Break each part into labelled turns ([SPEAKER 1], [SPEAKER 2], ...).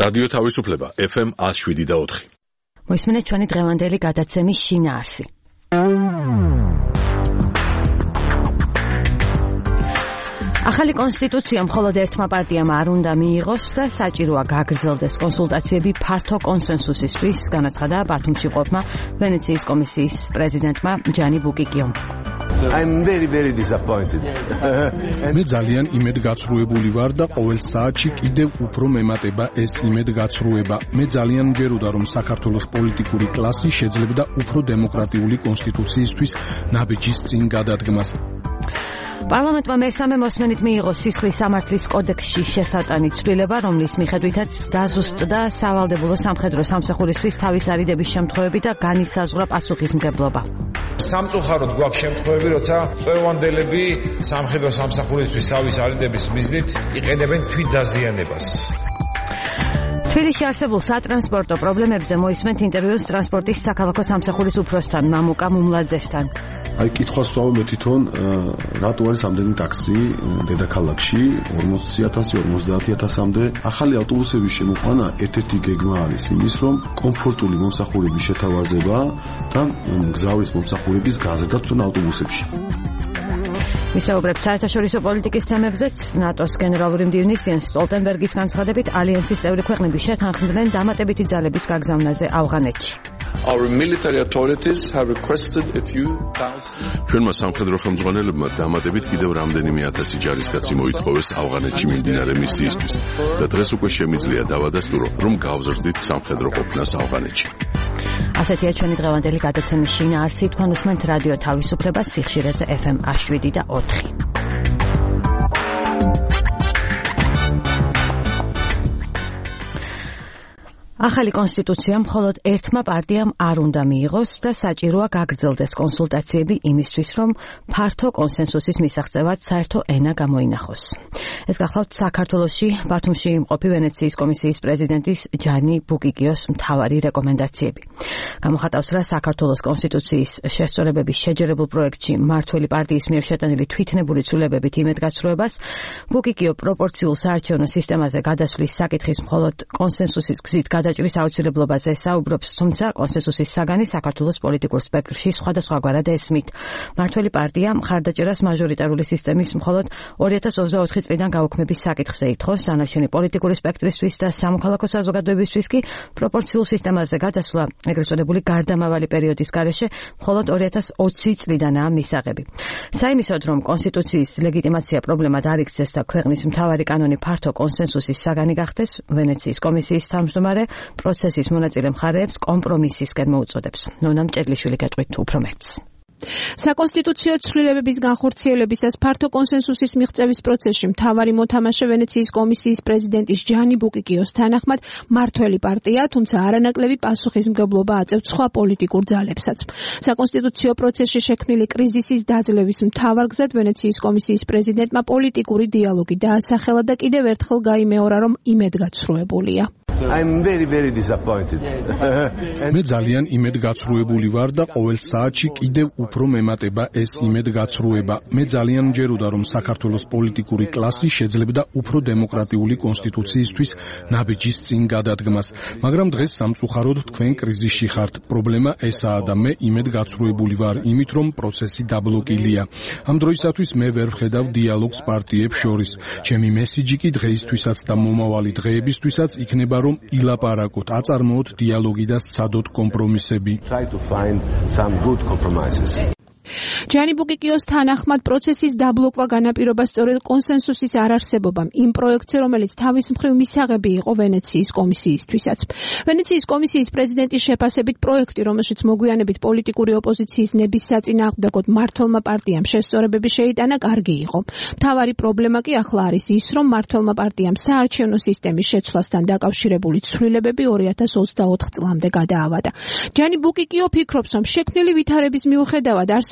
[SPEAKER 1] რადიო თავისუფლება FM 107.4.
[SPEAKER 2] მოისმენთ ჩვენი დღევანდელი გადაცემის შინაარსი. ახალი კონსტიტუცია მხოლოდ ერთმა პარტიამ არ უნდა მიიღოს და საჭიროა გაგრძელდეს კონსულტაციები ფართო კონსენსუსისთვის, განაცხადა ბათუმში მყოფმა ვენეციის კომისიის პრეზიდენტმა ჯანი ბუკიკიომ.
[SPEAKER 3] I'm very disappointed.
[SPEAKER 4] მე ძალიან იმედგაცრუებული ვარ და ყოველ საათში კიდევ უფრო მემატება ეს იმედგაცრუება. მე ძალიან მჯეროდა რომ საქართველოს პოლიტიკური კლასი შეძლებდა უფრო დემოკრატიული კონსტიტუციისთვის ნაბიჯის წინ გადადგმას.
[SPEAKER 2] პარლამენტმა მესამე მოსმენით მიიღო სისხლის სამართლის კოდექსში შესატანი ცვლილება, რომლის მიხედვითაც დაზუსტდა სავალდებულო სამხედრო სამსახურისთვის თავის არიდების შემთხვევები და განისაზღვრა პასუხისმგებლობა.
[SPEAKER 5] სამწუხაროდ გვაქვს შემთხვევები, როცა წვევანდელები სამხედრო სამსახურისთვის თავის არიდების მიზნით იყენებენ თვითდაზიანებას. თბილისში არსებულ სატრანსპორტო პრობლემებზე მოისმენთ ინტერვიუს ტრანსპორტის საქალაქო სამსახურის უფროსთან მამუკა მუმლაძესთან.
[SPEAKER 6] აი კითხვას ვსვავ მე თვითონ რატო არის ამდენი ტაქსი დედაქალაქში 40,000-50,000-მდე. ახალი ავტობუსების შემოყვანა ერთ-ერთი გეგმა არის იმის, რომ კომფორტული მომსახურების შეთავაზება და მგზავრის მომსახურების გაზრდა ავტობუსებში.
[SPEAKER 2] ვისაუბრებთ საერთაშორისო პოლიტიკის თემებზეც. ნატოს გენერალური მდივნის იენს სტოლტენბერგის განცხადებით ალიანსის წევრი ქვეყნები შეთანხმდნენ დამატებითი ძალების გაგზავნაზე ავღანეთში.
[SPEAKER 7] Our military authorities have requested a few thousand.
[SPEAKER 1] ჩვენმა სამხედრო ხელმძღვანელებმა დამატებით კიდევ რამდენიმე ათასი ჯარისკაცი მოითხოვეს ავღანეთში მიმდინარე მისიისთვის და დღეს უკვე შემიძლია დავადასტურო, რომ გავზრდით სამხედრო ყოფნას ავღანეთში.
[SPEAKER 2] ასეთია ჩვენი დღევანდელი გადაცემის შინაარსი. თქვენ უსმენთ რადიო თავისუფლებას სიხშირეზე FM 107.4. ახალი კონსტიტუცია მხოლოდ ერთმა პარტიამ არ უნდა მიიღოს და საჭიროა გაგრძელდეს კონსულტაციები იმისთვის, რომ ფართო კონსენსუსის მისაღწევად საერთო ენა გამოინახოს. ეს გახლავთ საქართველოში ბათუმში მყოფი ვენეციის კომისიის პრეზიდენტის ჯანი ბუკიკიოს მთავარი რეკომენდაციები. გამოხატავს რა საქართველოს კონსტიტუციის შესწორებების შეჯერებულ პროექტში მმართველი პარტიის მიერ შეტანილი თვითნებური ცვლილებებით იმედგაცრუებას, ბუკიკიო პროპორციულ საარჩევნო სისტემაზე გადასვლის საკითხის მხოლოდ კონსენსუსის გზით გადაჭრის აუცილებლობაზე საუბრობს, თუმცა კონსენსუსის საგანი საქართველოს პოლიტიკურ სპექტრში სხვადასხვაგვარად ესმით. მმართველი პარტია მხარდაჭერას მაჟორიტარული სისტემის მხოლოდ 2024 წლიდან გაუქმების საკითხზე ითხოვს, დანარჩენი პოლიტიკური სპექტრისთვის და სამოქალაქო საზოგადოებისთვის კი პროპორციულ სისტემაზე გადასვლა, ეგრეთ წოდებული გარდამავალი პერიოდის გარეშე, მხოლოდ 2020 წლიდანაა მისაღები. საიმისოდ, რომ კონსტიტუციის ლეგიტიმაცია პრობლემად არ იქცეს და ქვეყნის მთავარი კანონი ფართო კონსენსუსის საგანი გახდეს, ვენეციის კომისიის თავმჯდომარე პროცესის მონაწილე მხარეებს კომპრომისისკენ მოუწოდებს. ნონა მჭედლიშვილი გეტყვით უფრო მეტს.
[SPEAKER 8] საკონსტიტუციო ცვლილებების განხორციელებისას ფართო კონსენსუსის მიღწევის პროცესში მთავარი მოთამაშე ვენეციის კომისიის პრეზიდენტის ჯანი ბუკიკიოს თანახმად მმართველი პარტია, თუმცა არანაკლები პასუხისმგებლობა აწევს სხვა პოლიტიკურ ძალებსაც. საკონსტიტუციო პროცესში შექმნილი კრიზისის დაძლევის მთავარ გზად ვენეციის კომისიის პრეზიდენტმა პოლიტიკური დიალოგი დაასახელა და კიდევ ერთხელ გაიმეორა, რომ იმედგაცრუებულია.
[SPEAKER 3] I'm very disappointed.
[SPEAKER 4] მე ძალიან იმედგაცრუებული ვარ და ყოველ საათში კიდევ უფრო მემატება ეს იმედგაცრუება. მე ძალიან მჯეროდა რომ საქართველოს პოლიტიკური კლასი შეძლებდა უფრო დემოკრატიული კონსტიტუციისთვის ნაბიჯის წინ გადადგმას. მაგრამ დღეს სამწუხაროდ თქვენ კრიზისში ხართ. პრობლემა ესაა და მე იმედგაცრუებული ვარ იმით, რომ პროცესი დაბლოკილია. ამ დროისათვის მე ვერ ვხედავ დიალოგს პარტიებს შორის. ჩემი მესიჯი კი დღეისთვისაც და მომავალი დღეებისთვისაც იქნება, რომ ილაპარაკოთ, აწარმოოთ დიალოგი და სცადოთ კომპრომისები.
[SPEAKER 3] Try to find some good compromises.
[SPEAKER 8] ჯანი ბუკიკიოს თანახმად პროცესის დაბლოკვა განაპირობა სწორედ კონსენსუსის არარსებობამ იმ პროექტზე, რომელიც თავის მხრივ მისაღები იყო ვენეციის კომისიისთვისაც. ვენეციის კომისიის პრეზიდენტის შეფასებით პროექტი, რომელშიც მოგვიანებით პოლიტიკური ოპოზიციის ნების საწინააღმდეგოდ მმართველმა პარტიამ შესწორებები შეიტანა, კარგი იყო. მთავარი პრობლემა კი ახლა არის ის, რომ მმართველმა პარტიამ საარჩევნო სისტემის შეცვლასთან დაკავშირებული ცვლილებები 2024 წლამდე გადაავადა. ჯანი ბუკიკიო ფიქრობს, რომ შექმნილი ვითარების მიუხედავად არსებობს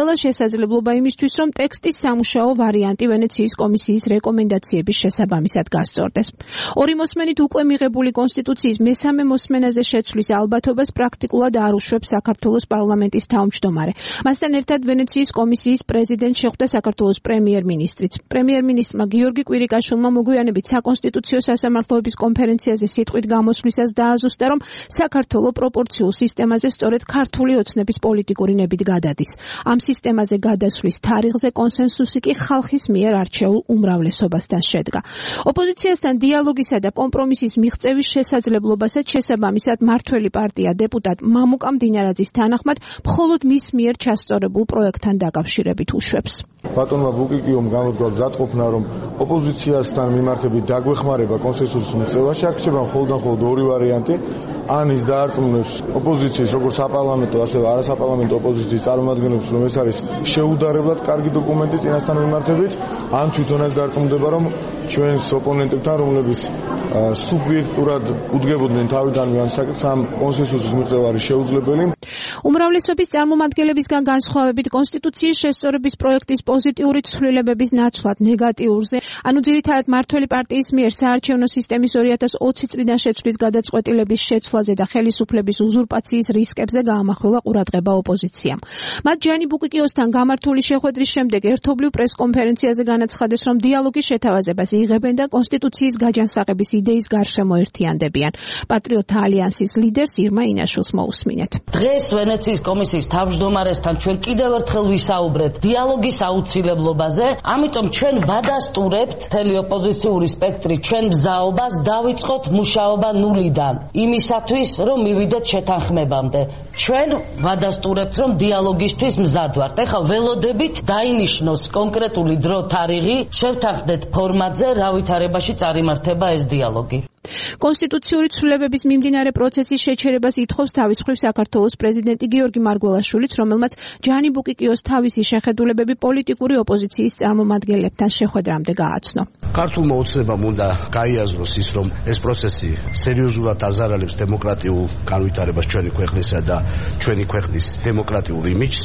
[SPEAKER 8] შეცვალა შესაძლებლობა იმისთვის, რომ ტექსტის სამუშაო ვარიანტი ვენეციის კომისიის რეკომენდაციების შესაბამისად გასწორდეს. ორი მოსმენით უკვე მიღებული კონსტიტუციის მესამე მოსმენაზე შეცვლის ალბათობას პრაქტიკულად არ უშვებს საქართველოს პარლამენტის თავმჯდომარე. მასთან ერთად ვენეციის კომისიის პრეზიდენტ შეხვდა საქართველოს პრემიერ-მინისტრიც. პრემიერ-მინისტრმა გიორგი კვირიკაშვილმა მოგვიანებით საკონსტიტუციო სასამართლოების კონფერენციაზე სიტყვით გამოსვლისას დააზუსტა, რომ საქართველო პროპორციულ სისტემაზე სწორედ ქართული ოცნების პოლიტიკური ნებით გადადის. ამ სისტემაზე გადასვლის თარიღზე კონსენსუსი კი ხალხის მიერ არჩეულ უმრავლესობასთან შედგა. ოპოზიციასთან დიალოგისა და კომპრომისის მიღწევის შესაძლებლობასაც შესაბამისად მართველი პარტია დეპუტატ მამუკა მდინარაძის თანახმად მხოლოდ მის მიერ ჩასწორებულ პროექტთან დაკავშირებით უშვებს.
[SPEAKER 9] ბატონმა ბუკიკიომ გამოდგა გზატყოფნა, რომ ოპოზიციასთან მიმართებით დაგვეხმარება კონსენსუსის მიღწევაში, აქ ხდება მხოლოდ ორი ვარიანტი. ან ის დაარწმუნებს ოპოზიციის, როგორც საპარლამენტო, ასევე არასაპარლამენტო ოპოზიციის წარმომადგენლებს, რომ ეს არის შეუდარებლად კარგი დოკუმენტი წინასთან მიმართებით, ან თვითონაც დაარწმუნდება, რომ ჩვენს ოპონენტებთან, რომლებიც სუბიექტურად უდგებოდნენ თავიდანვე ამ კონსენსუსის მიღწევა არის შეუძლებელი.
[SPEAKER 8] უმრავლესობის წარმომადგენლებისგან განსხვავებით კონსტიტუციის შესწორების პროექტის პოზიტიური ცვლილებების ნაცვლად ნეგატიურზე, ანუ ძირითადად მართველი პარტიის მიერ საარჩევნო სისტემის 2020 წლიდან შეცვლის გადაწყვეტილების შეცვლაზე და ხელისუფლების უზურპაციის რისკებზე გაამახვილა ყურადღება ოპოზიციამ. მათ ჯანი ბუკიკიოსთან გამართული შეხვედრის შემდეგ ერთობლივ პრესკონფერენციაზე განაცხადეს, რომ დიალოგის შეთავაზებას იღებენ და კონსტიტუციის გაჯანსაღების იდეის გარშემო ერთიანდებიან. პატრიოტთა ალიანსის ლიდერს ირმა ინაშვილს მოусმინეთ.
[SPEAKER 10] დღეს ვენეციის კომისიის თავმჯდომარესთან ჩვენ კიდევ ერთხელ ვისაუბრეთ დიალოგის აუცილებლობაზე, ამიტომ ჩვენ ვადასტურებთ მთელი ოპოზიციური სპექტრი ჩვენ მზაობას დავიწყოთ მუშაობა ნულიდან იმისათვის, რომ მივიდეთ შეთანხმებამდე. ჩვენ ვადასტურებთ, რომ დიალოგისთვის მზად ვართ. ეხლა ველოდებით დაინიშნოს კონკრეტული დრო თარიღი, შევთანხმდეთ ფორმატზე, რა ვითარებაში წარიმართება ეს დიალოგი.
[SPEAKER 8] კონსტიტუციური ცვლილებების მიმდინარე პროცესის შეჩერებას ითხოვს თავის მხრივ საქართველოს პრეზიდენტი გიორგი მარგველაშვილიც, რომელმაც ჯანი ბუკიკიოს თავისი შეხედულებები პოლიტიკური ოპოზიციის წარმომადგენლებთან შეხვედრამდე გააცნო.
[SPEAKER 11] ქართულმა ოცნებამ უნდა გაიაზროს ის, რომ ეს პროცესი სერიოზულად აზარალებს დემოკრატიულ განვითარებას ჩვენი ქვეყნისა და ჩვენი ქვეყნის დემოკრატიულ იმიჯს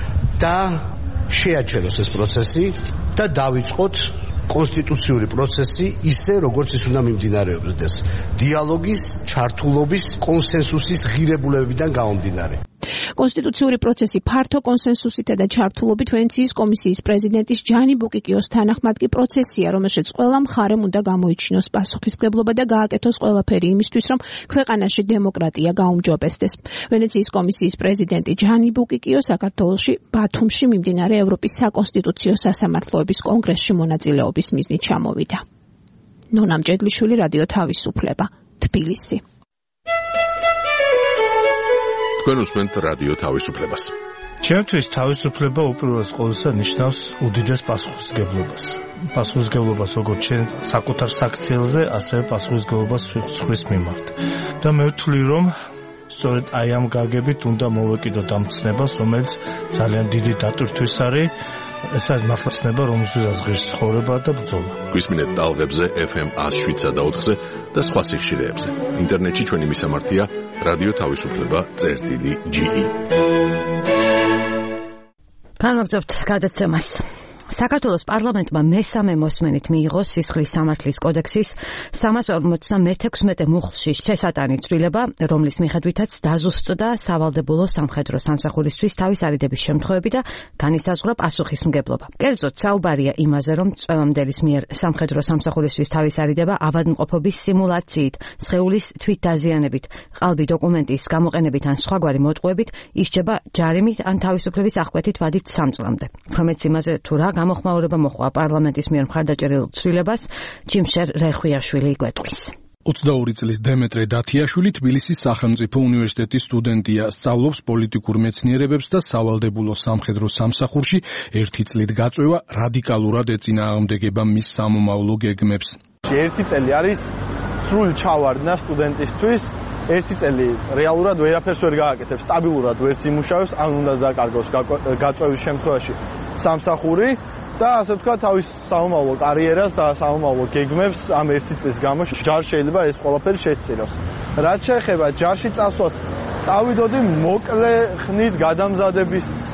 [SPEAKER 11] და შეაჩეროს ეს პროცესი და დავიწყოთ კონსტიტუციური პროცესი ისე, როგორც ის უნდა მიმდინარეობდეს, დიალოგის, ჩართულობის, კონსენსუსის ღირებულებებიდან გამომდინარე.
[SPEAKER 8] კონსტიტუციური პროცესი ფართო კონსენსუსითა და ჩართულობით ვენეციის კომისიის პრეზიდენტის ჯანი ბუკიკიოს თანახმად კი პროცესია, რომელშიც ყველა მხარემ უნდა გამოიჩინოს პასუხისმგებლობა და გააკეთოს ყველაფერი იმისთვის, რომ ქვეყანაში დემოკრატია გაუმჯობესდეს. ვენეციის კომისიის პრეზიდენტი ჯანი ბუკიკიო საქართველოში ბათუმში მიმდინარე ევროპის საკონსტიტუციო სასამართლოების კონგრესში მონაწილეობის მიზნით ჩამოვიდა. ნონა მჭედლიშვილი, რადიო თავისუფლება, თბილისი.
[SPEAKER 1] თქვენ უსმენთ რადიო თავისუფლებას.
[SPEAKER 12] ჩემთვის თავისუფლება უპირველეს ყოვლისა ნიშნავს უდიდეს პასუხისმგებლობას. პასუხისმგებლობას როგორც ჩვენ საკუთარ საქციელზე, ასევე პასუხისმგებლობას სხვის მიმართ. და მე ვთვლი, რომ სწორედ აი ამ გაგებით უნდა მოვეკიდოთ ამ ცნებას, რომელიც ძალიან დიდი დატვირთვის არის. ეს არის მართლა ცნება, რომელსაც ღირს ცხოვრება და ბრძოლა.
[SPEAKER 1] გვისმინეთ ტალღებზე FM 107.4-ზე და სხვა სიხშირეებზე. ინტერნეტში ჩვენი მისამართია რადიო თავისუფლება.ge.
[SPEAKER 2] განვაგრძობთ გადაცემას. საქართველოს პარლამენტმა მესამე მოსმენით მიიღო სისხლის სამართლის კოდექსის 356 მუხლში შესატანი ცვლილება, რომლის მიხედვითაც დაზუსტდა სავალდებულო სამხედრო სამსახურისთვის თავის არიდების შემთხვევები და განისაზღვრა პასუხისმგებლობა. კერძოდ, საუბარია იმაზე, რომ წვევამდელის მიერ სამხედრო სამსახურისთვის თავის არიდება ავადმყოფობის სიმულაციით, სხეულის თვითდაზიანებით, ყალბი დოკუმენტის გამოყენებით ან სხვაგვარი მოტყუებით ისჯება ჯარიმით ან თავისუფლების აღკვეთით ვადით 3 წლამდე. უფრო იმაზე თუ რა გამოხმაურება მოხდა პარლამენტის მიერ მხარდაჭერილ ცვლილებას, ჯიმშერ რეხვიაშვილი იგვეტყვის.
[SPEAKER 4] 22 წლის დემეტრე დათიაშვილი თბილისის სახელმწიფო უნივერსიტეტის სტუდენტია, სწავლობს პოლიტიკურ მეცნიერებებს და სავალდებულო სამხედრო სამსახურში 1 წლით გაწვევა რადიკალურად ეწინააღმდეგება მის სამომავლო გეგმებს.
[SPEAKER 13] 1 წელი არის სრული ჩავარდნა სტუდენტისთვის. 1 წელი რეალურად ვერაფერს ვერ გააკეთებს, სტაბილურად ვერ იმუშავებს, ან უნდა დაკარგოს გაწვევის შემთხვევაში სამსახური და ასე ვთქვათ, თავის სამომავლო კარიერას და სამომავლო გეგმებს ამ 1 წლის გამო ჯარ შეიძლება ეს ყველაფერი შესწიროს. რაც შეეხება ჯარში წასვლას, წავიდოდი მოკლე ხნით გადამზადების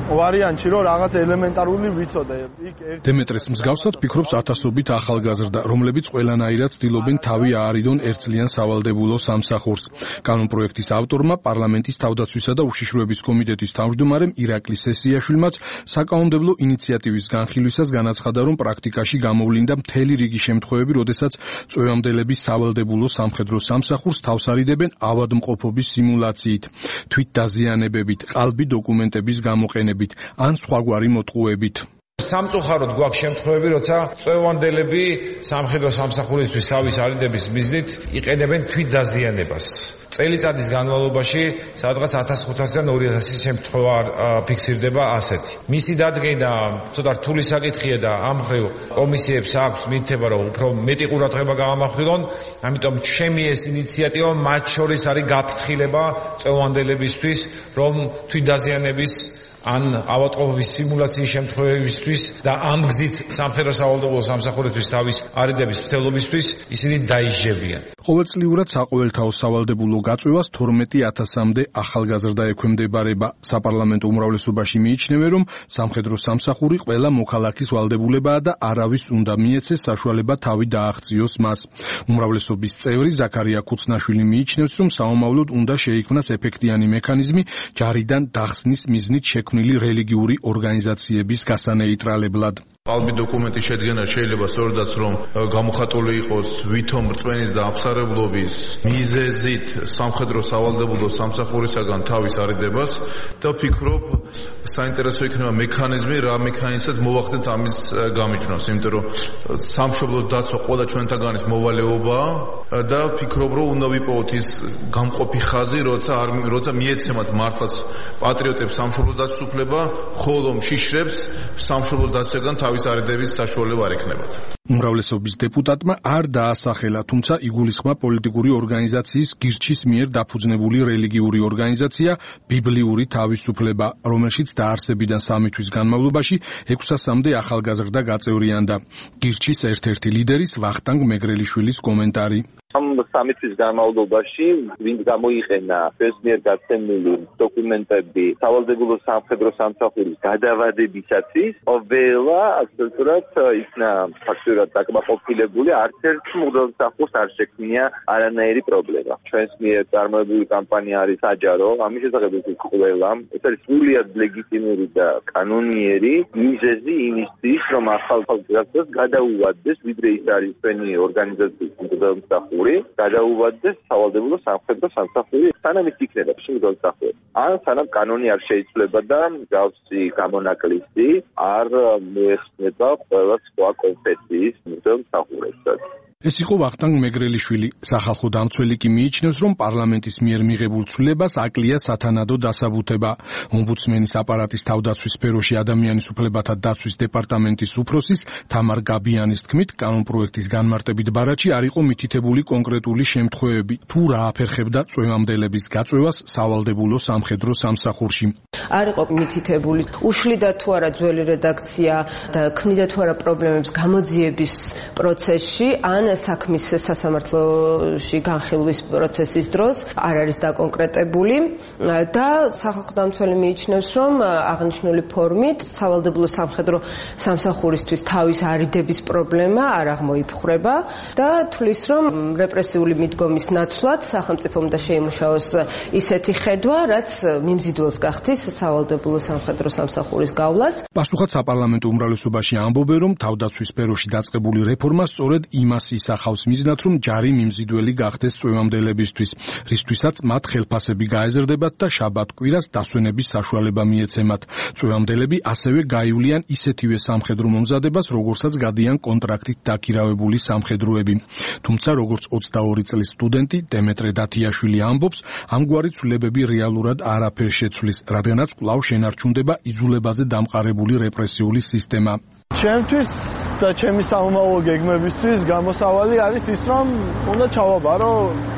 [SPEAKER 13] ვარიანტი რომ რაღაც ელემენტარული ვიცოდე.
[SPEAKER 4] დემეტრეს მსგავსად ფიქრობს ათასობით ახალგაზრდა, რომლებიც ყველანაირად ცდილობენ თავი აარიდონ ერთწლიან სავალდებულო სამსახურს. კანონპროექტის ავტორმა პარლამენტის თავდაცვისა და უშიშროების კომიტეტის თავმჯდომარემ ირაკლი სესიაშვილმაც საკანონმდებლო ინიციატივის განხილვისას განაცხადა, რომ პრაქტიკაში გამოვლინდა მთელი რიგი შემთხვევები, როდესაც წვევამდელების სავალდებულო სამხედრო სამსახურს თავს არიდებენ ავადმყოფობის სიმულაციით, თვითდაზიანებებით, ყალბი დოკუმენტების გამოყენებით ან სხვაგვარი მოტყუებით.
[SPEAKER 5] სამწუხაროდ გვაქვს შემთხვევები, როცა წვევამდელები სამხედრო სამსახურისთვის თავის არიდების მიზნით იყენებენ თვითდაზიანებას. წელიწადის განმავლობაში სადღაც 1500-დან 2000 შემთხვევა ფიქსირდება ასეთი. მისი დადგენა ცოტა რთული საკითხია და ამ მხრივ კომისიებს აქვს მითითება, რომ უფრო მეტი ყურადღება გაამახვილონ, ამიტომ ჩემი ეს ინიციატივა მათ შორის არის გაფრთხილება წვევამდელებისთვის, რომ თვითდაზიანების ან ავადმყოფობის სიმულაციის შემთხვევებისთვის და ამ გზით სამხედრო სავალდებულო სამსახურისთვის თავის არიდების მცდელობისთვის ისინი დაიჟებიან.
[SPEAKER 4] ყოველწლიურად საყოველთაო სავალდებულო გაწვევას 12000-მდე ახალგაზრდა ექვემდებარება. საპარლამენტო უმრავლესობაში მიიჩნევენ, რომ სამხედრო სამსახური ყველა მოქალაქის ვალდებულებაა და არავის უნდა მიეცეს საშუალება თავი დააღწიოს მას. უმრავლესობის წევრი ზაქარია ქუცნაშვილი მიიჩნევს, რომ საომავლოდ უნდა შეიქმნას ეფექტიანი მექანიზმი ჯარიდან დახსნის მიზნით შექმნილი რელიგიური ორგანიზაციების გასანეიტრალებლად.
[SPEAKER 14] ყალბი დოკუმენტის შედგენა შეიძლება სწორედაც რომ გამოხატული იყოს ვითომ რწმენის და აფსარებლობის მიზეზით სამხედრო სავალდებულო სამსახურისაგან თავის არიდებას და ვფიქრობ საინტერესო იქნება მექანიზმი, რა მექანიზმად მოვახდენთ ამის გამიჯნოს, იმიტომ რომ სამშობლოს დაცვა ყველა ჩვენთაგანის მოვალეობაა და ვფიქრობ რომ უნდა ვიპოვოთ ის გამყოფი ხაზი, როცა მიეცემათ მართლაც პატრიოტებს სამშობლოს დაცვის უფლება, ხოლო მშიშრებს სამშობლოს დაცვისაგან თავის არიდების საშუალება არ ექნებათ.
[SPEAKER 4] უმრავლესობის დეპუტატმა არ დაასახელა, თუმცა იგულისხმა პოლიტიკური ორგანიზაციის გირჩის მიერ დაფუძნებული რელიგიური ორგანიზაცია ბიბლიური თავისუფლება, რომელშიც დაარსებიდან 3 თვის განმავლობაში 600-მდე ახალგაზრდა გაწევრიანდა. გირჩის ერთ-ერთი ლიდერის ვახტანგ მეგრელიშვილის კომენტარი.
[SPEAKER 15] ამ 3 თვის განმავლობაში ვინც გამოიყენა ეს მიერ გაცემული დოკუმენტები სავალდებულო სამხედრო სამსახურის გადავადებისათვის, ყოველა აქტიურად იქნა ფაქტურად დაკმაყოფილებული, არც ერთ მუღელსახურს არ შექმნია არანაირი პრობლემა. ჩვენს მიერ წარმოებული კამპანია არის საჯარო, ამის შესახებ ყველა, ეს არის სრულიად ლეგიტიმური და კანონიერი მიზეზი იმისთვის, რომ ახალგაზრდას გადაუვადდეს, ვიდრე ის არის ჩვენი ორგანიზაციის მუღელსახური გადაუვადდეს სავალდებულო სამხედრო სამსახური, სანამ ის იქნება მუღელსახური. ან სანამ კანონი არ შეიცვლება და მსგავსი გამონაკლისი არ მოეხსნება ყველა სხვა კონფესიის მუღელსახურებსაც.
[SPEAKER 4] ეს იყო ვახტანგ მეგრელიშვილი. სახალხო დამცველი კი მიიჩნევს, რომ პარლამენტის მიერ მიღებულ ცვლილებას აკლია სათანადო დასაბუთება. ომბუდსმენის აპარატის თავდაცვის სფეროში ადამიანის უფლებათა დაცვის დეპარტამენტის უფროსის თამარ გაბიანის თქმით, კანონპროექტის განმარტებით ბარათში არ იყო მითითებული კონკრეტული შემთხვევები, თუ რა აფერხებდა წვევამდელების გაწვევას სავალდებულო სამხედრო სამსახურში.
[SPEAKER 16] არ იყო მითითებული, უშლიდა თუ არა ძველი რედაქცია და ქმნიდა თუ არა პრობლემებს გამოძიების პროცესში, ან საქმის სასამართლოში განხილვის პროცესის დროს არ არის დაკონკრეტებული და სახალხო დამცველი მიიჩნევს, რომ აღნიშნული ფორმით სავალდებულო სამხედრო სამსახურისთვის თავის არიდების პრობლემა არ აღმოიფხვრება და თვლის, რომ რეპრესიული მიდგომის ნაცვლად სახელმწიფომ უნდა შეიმუშაოს ისეთი ხედვა, რაც მიმზიდველს გახდის სავალდებულო სამხედრო სამსახურის გავლას.
[SPEAKER 4] პასუხად საპარლამენტო უმრავლესობაში ამბობენ, რომ თავდაცვის სფეროში დაწყებული რეფორმა სწორედ იმას ისახავს მიზნად, რომ ჯარი მიმზიდველი გახდეს წვევამდელებისთვის, რისთვისაც მათ ხელფასები გაეზრდებათ და შაბათ-კვირას დასვენების საშუალება მიეცემათ. წვევამდელები ასევე გაივლიან ისეთივე სამხედრო მომზადებას, როგორცაც გადიან კონტრაქტით დაქირავებული სამხედროები. თუმცა, როგორც 22 წლის სტუდენტი დემეტრე დათიაშვილი ამბობს, ამგვარი ცვლილებები რეალურად არაფერს შეცვლის, რადგანაც კვლავ შენარჩუნდება იძულებაზე დამყარებული რეპრესიული სისტემა.
[SPEAKER 13] ჩემთვის და ჩემი საომავლო გეგმებისთვის გამოსავალი არის ის, რომ უნდა ჩავაბარო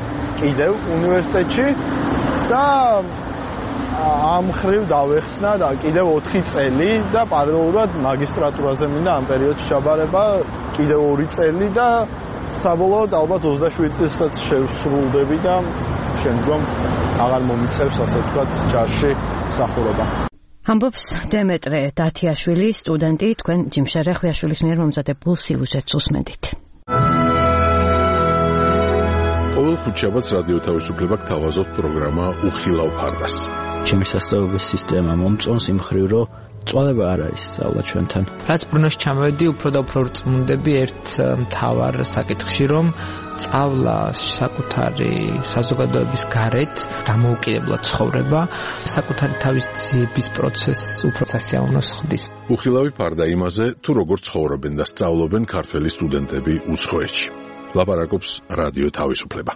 [SPEAKER 13] კიდევ უნივერსიტეტში და ამ მხრივ დავეხსნა და კიდევ 4 წელი და პარალელურად მაგისტრატურაზე მინდა ამ პერიოდში ჩაბარება კიდევ 2 წელი და საბოლოოდ ალბათ 27 წელსაც შევსრულდები და შემდგომ აღარ მომიცევს ასე ვთქვათ ჯარში მსახურობა.
[SPEAKER 2] ამბობს დემეტრე დათიაშვილი, სტუდენტი, თქვენ ჯიმშა რეხვიაშვილის მიერ მომზადებულ სიუჟეტს უსმენთ.
[SPEAKER 1] ყოველ ხუთშაბათს რადიო თავისუფლება გთავაზობთ პროგრამა უხილავ ფარდას.
[SPEAKER 17] ჩემი სასწავლებელი სისტემა მომწონს იმ მხრივ, რომ წვალება არ არის სწავლა ჩვენთან.
[SPEAKER 18] რაც ბრუნოში ჩამოვედი, უფრო და უფრო რწმუნდები ერთ მთავარ საკითხში, რომ სწავლა საკუთარი საზოგადოების გარეთ დამოუკიდებლად ცხოვრება, საკუთარი თავის ძიების პროცესს უფრო სასიამოვნოს ხდის.
[SPEAKER 1] უხილავი ფარდა იმაზე, თუ როგორ ცხოვრობენ და სწავლობენ ქართველი სტუდენტები უცხოეთში. ლაპარაკობს რადიო თავისუფლება.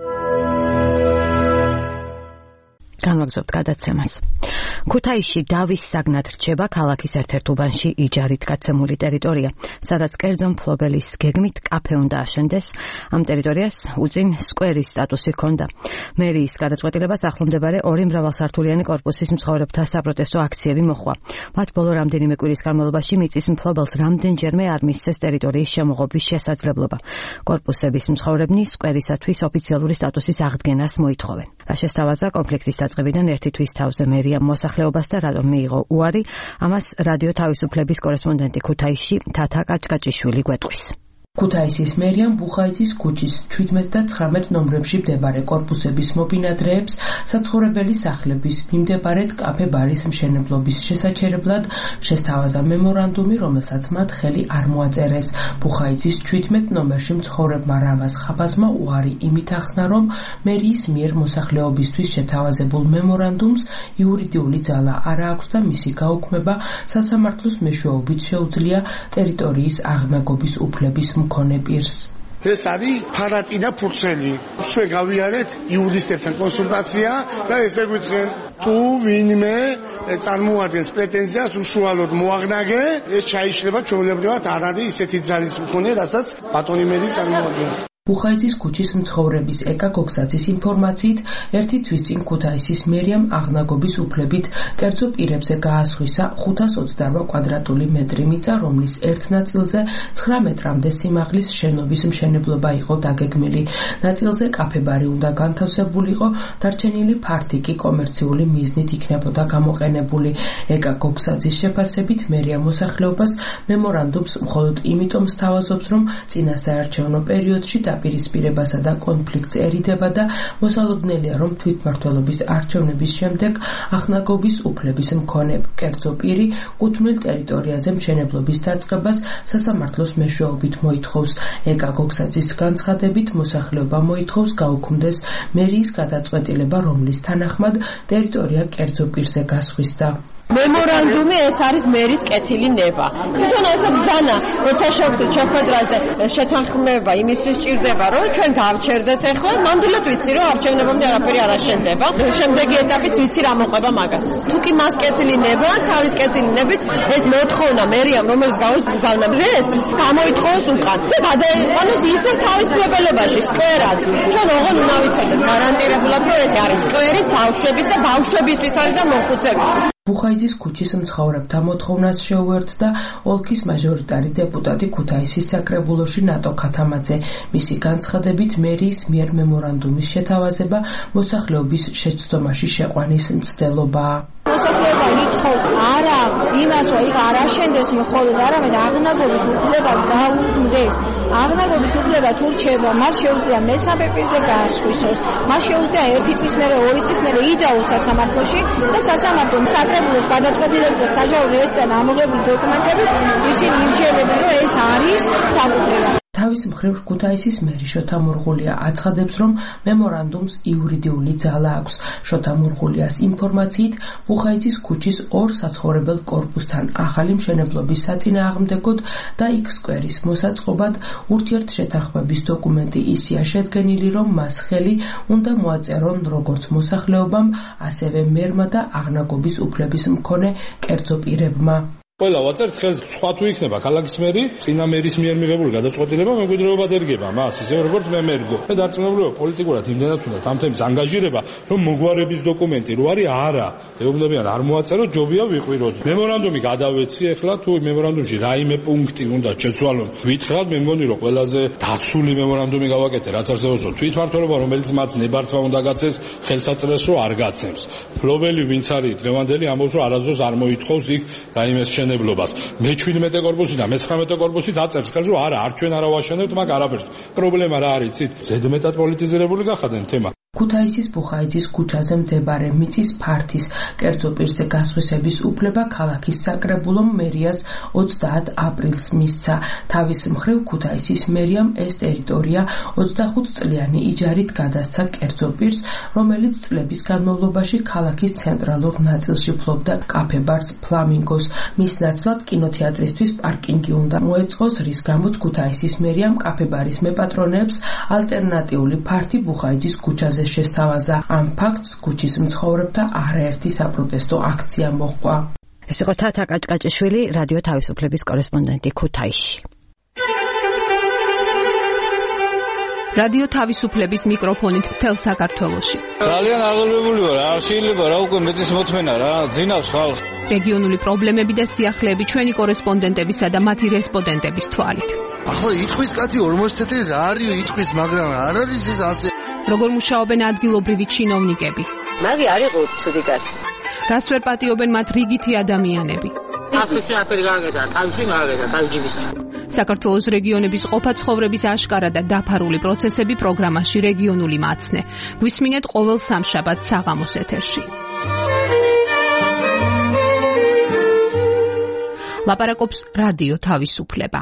[SPEAKER 2] განვაგრძობთ გადაცემას. ქუთაისში დავის საგნად რჩება ქალაქის ერთ-ერთ უბანში იჯარით გაცემული ტერიტორია, სადაც კერძო მფლობელის გეგმით კაფე უნდა აშენდეს. ამ ტერიტორიას უწინ სკვერის სტატუსი ჰქონდა. მერიის გადაწყვეტილებას ახლომდებარე 2 მრავალსართულიანი კორპუსის მცხოვრებთა საპროტესტო აქციები მოჰყვა. მათ ბოლო რამდენიმე კვირის განმავლობაში მიწის მფლობელს რამდენჯერმე არ მისცეს ტერიტორიის შემოღობის შესაძლებლობა. კორპუსების მცხოვრებნი სკვერისათვის ოფიციალური სტატუსის აღდგენას მოითხოვენ. რა შესთავაზა კონფლიქტის დაწყებიდან ერთი თვის თავზე მერიამ მოსახლეობას და რატომ მიიღო უარი, ამას რადიო თავისუფლების კორესპონდენტი ქუთაისში თათა კაჭკაჭიშვილი გვეტყვის.
[SPEAKER 19] ქუთაისის მერიამ ბუხაიძის ქუჩის 17 და 19 ნომრებში მდებარე კორპუსების მობინადრეებს საცხოვრებელი სახლების მიმდებარედ კაფე-ბარის მშენებლობის შესაჩერებლად შესთავაზა მემორანდუმი, რომელსაც მათ ხელი არ მოაწერეს. ბუხაიძის 17 ნომერში მცხოვრებმა რავას ხაბაზმა უარი იმით ახსნა, რომ მერიის მიერ მოსახლეობისთვის შეთავაზებულ მემორანდუმს იურიდიული ძალა არ აქვს და მისი გაუქმება სასამართლოს მეშვეობით შეუძლია ტერიტორიის აღნაგობის უფლების მქონე პირს.
[SPEAKER 20] ეს არის ფარატინა ფურცელი. ჩვენ გავიარეთ იურისტებთან კონსულტაცია და ესე გვითხრენ, თუ ვინმე წარმოადგენს პრეტენზიას უშუალოდ მოაღნაგე, ეს ჩაიშლება ჩვეულებრივად არ არის ისეთი ძალის მქონე, რასაც ბატონი მერი წარმოადგენს.
[SPEAKER 19] ბუხაიძის ქუჩის მცხოვრების ეკა გოგსაცის ინფორმაციით, ერთი თვის წინ ქუთაისის მერიამ აღნაგობის უფლებით კერძო პირებზე გაასხვისა 528 კვადრატული მეტრი მიწა, რომლის ერთ ნაწილზე 9 მეტრამდე სიმაღლის შენობის მშენებლობა იყო დაგეგმილი. ნაწილზე კაფე-ბარი უნდა განთავსებულიყო, დარჩენილი ფართი კი კომერციული მიზნით იქნებოდა გამოყენებული. ეკა გოგსაცის შეფასებით, მერია მოსახლეობას მემორანდუმს მხოლოდ იმიტომ სთავაზობს, რომ წინასაარჩევნო პერიოდში დაპირისპირებასა და კონფლიქტს ერიდება და მოსალოდნელია, რომ თვითმმართველობის არჩევნების შემდეგ აღნაგობის უფლების მქონე კერძო პირი კუთვნილ ტერიტორიაზე მშენებლობის დაწყებას სასამართლოს მეშვეობით მოითხოვს. ეკა გოგსაცის განცხადებით, მოსახლეობა მოითხოვს გაუქმდეს მერიის გადაწყვეტილება, რომლის თანახმად ტერიტორია კერძო პირზე გასხვისდა.
[SPEAKER 21] მემორანდუმი ეს არის მერის კეთილი ნება. თვითონ ეს ბრძანა, როცა შევხვდით შეხვედრაზე, შეთანხმება იმისთვის ჭირდება, რომ ჩვენ გავჩერდეთ ახლა, ნამდვილად ვიცი, რომ არჩევნებამდე არაფერი არ აშენდება. შემდეგი ეტაპიც ვიცი რა მოყვება მაგას. თუ კი მას კეთილი ნება, თავის კეთილი ნებით ეს მოთხოვნა მერიამ, რომელიც გავიზავნა რეესტრს, გამოითხოვოს უკან და გადაიყვანოს ისევ თავის პრობლემაში, სკვერად. ჩვენ ოღონდ უნდა ვიცოდეთ გარანტირებულად, რომ ეს არის სკვერის ბავშვების და ბავშვებისთვის არის და მოხუცებისთვის.
[SPEAKER 19] ბუხაიძის ქუჩის მცხოვრებთა მოთხოვნას შეუერთდა ოლქის მაჟორიტარი დეპუტატი ქუთაისის საკრებულოში ნატო ქათამაძე. მისი განცხადებით, მერიის მიერ მემორანდუმის შეთავაზება მოსახლეობის შეცდომაში შეყვანის მცდელობაა.
[SPEAKER 21] მოსახლეობა ითხოვს არა იმას, რომ იქ არ აშენდეს მხოლოდ არამედ აღნაგობის უფლება გაუქმდეს. აღნაგობის უფლება თუ რჩება, მას შეუძლია მესამე პირზე გაასხვისოს. მას შეუძლია ერთი თვის მერე, ორი თვის მერე იდაოს სასამართლოში და სასამართლომ საკრებულოს გადაწყვეტილებით და საჯარო რეესტრიდან ამოღებული დოკუმენტებით ისინი იმშელებენ, რომ ეს არის საკუთრება.
[SPEAKER 19] თავის მხრივ ქუთაისის მერი შოთა მურღულია აცხადებს, რომ მემორანდუმს იურიდიული ძალა აქვს. შოთა მურღულიას ინფორმაციით, ბუხაიძის ქუჩის 2 საცხოვრებელ კორპუსთან ახალი მშენებლობის საწინააღმდეგოდ და იქ სკვერის მოსაწყობად ურთიერთშეთანხმების დოკუმენტი ისეა შედგენილი, რომ მას ხელი უნდა მოაწერონ როგორც მოსახლეობამ, ასევე მერმა და აღნაგობის უფლების მქონე კერძო პირებმა.
[SPEAKER 6] ყველა ვაწერთ ხელს, სხვა თუ იქნება ქალაქის მერი, წინა მერის მიერ მიღებული გადაწყვეტილება მემკვიდრეობად ერგება მას, ისე როგორც მე მერგო. და დარწმუნებულია პოლიტიკურად იმდენად უნდა ამ თემის ანგაჟირება, რომ მოგვარების დოკუმენტი რო არის არა, ეუბნებიან არ მოაწეროთ, ჯობია ვიყვიროთ. მემორანდუმი გადავეცი, ეხლა თუ მემორანდუმში რაიმე პუნქტი უნდა შეცვალონ, ვითხრათ, მე მგონი რომ ყველაზე დაცული მემორანდუმი გავაკეთე, რაც არსებობს თვითმმართველობა, რომელიც მათ ნებართვა უნდა გაცეს, ხელსაწყრელს რო არ გაცემს. ფლობელი ვინც არის დღევანდელი ამბობს, რომ არასდროს არ მოითხოვს იქ რაიმე მშენებლობას. მე-17 კორპუსი და მე-19 კორპუსი დაწერს ხელს, რომ არა, არ ჩვენ არა ვაშენებთ მაგ არაფერს. პრობლემა რა არის, იცით? ზედმეტად პოლიტიზირებული გახადენ თემა.
[SPEAKER 19] ქუთაისის ბუხაიძის ქუჩაზე მდებარე მიწის ფართის კერძო პირზე გასხვისების უფლება ქალაქის საკრებულომ მერიას 30 აპრილს მისცა. თავის მხრივ ქუთაისის მერიამ ეს ტერიტორია 25 წლიანი იჯარით გადასცა კერძო პირს, რომელიც წლების განმავლობაში ქალაქის ცენტრალურ ნაწილში ფლობდა კაფე-ბარს ფლამინგოს. მის ნაცვლად კინოთეატრისთვის პარკინგი უნდა მოეწყოს, რის გამოც ქუთაისის მერიამ კაფე-ბარის მეპატრონეებს ალტერნატიული ფართი ბუხაიძის ქუჩაზე შესთავაზა. ამ ფაქტს ქუჩის მცხოვრებთა არაერთი საპროტესტო აქცია მოჰყვა.
[SPEAKER 2] ეს იყო თათა კაჭკაჭიშვილი, რადიო თავისუფლების კორესპონდენტი ქუთაისში.
[SPEAKER 8] რადიო თავისუფლების მიკროფონით მთელ საქართველოში.
[SPEAKER 22] ძალიან აღელვებული ვარ, არ შეიძლება რა უკვე მეტის მოთმენა რა, ძინავს ხალხს.
[SPEAKER 8] რეგიონული პრობლემები და სიახლეები ჩვენი კორესპონდენტებისა და მათი რესპონდენტების თვალით.
[SPEAKER 23] ახლა იტყვის კაცი 40 წელი რა არის იტყვის, მაგრამ არ არის ეს ასე.
[SPEAKER 8] როგორ მუშაობენ ადგილობრივი ჩინოვნიკები?
[SPEAKER 21] მაგი არ იყო ცუდი კაცი.
[SPEAKER 8] რას ვერ პატიობენ მათ რიგითი ადამიანები?
[SPEAKER 21] ახლა აფერი გააკეთა, თავში გააკეთა, თავჯიბის.
[SPEAKER 8] საქართველოს რეგიონების ყოფა-ცხოვრების აშკარა და დაფარული პროცესები პროგრამაში რეგიონული მაცნე. გვისმინეთ ყოველ სამშაბათს საღამოს ეთერში. ლაპარაკობს რადიო თავისუფლება.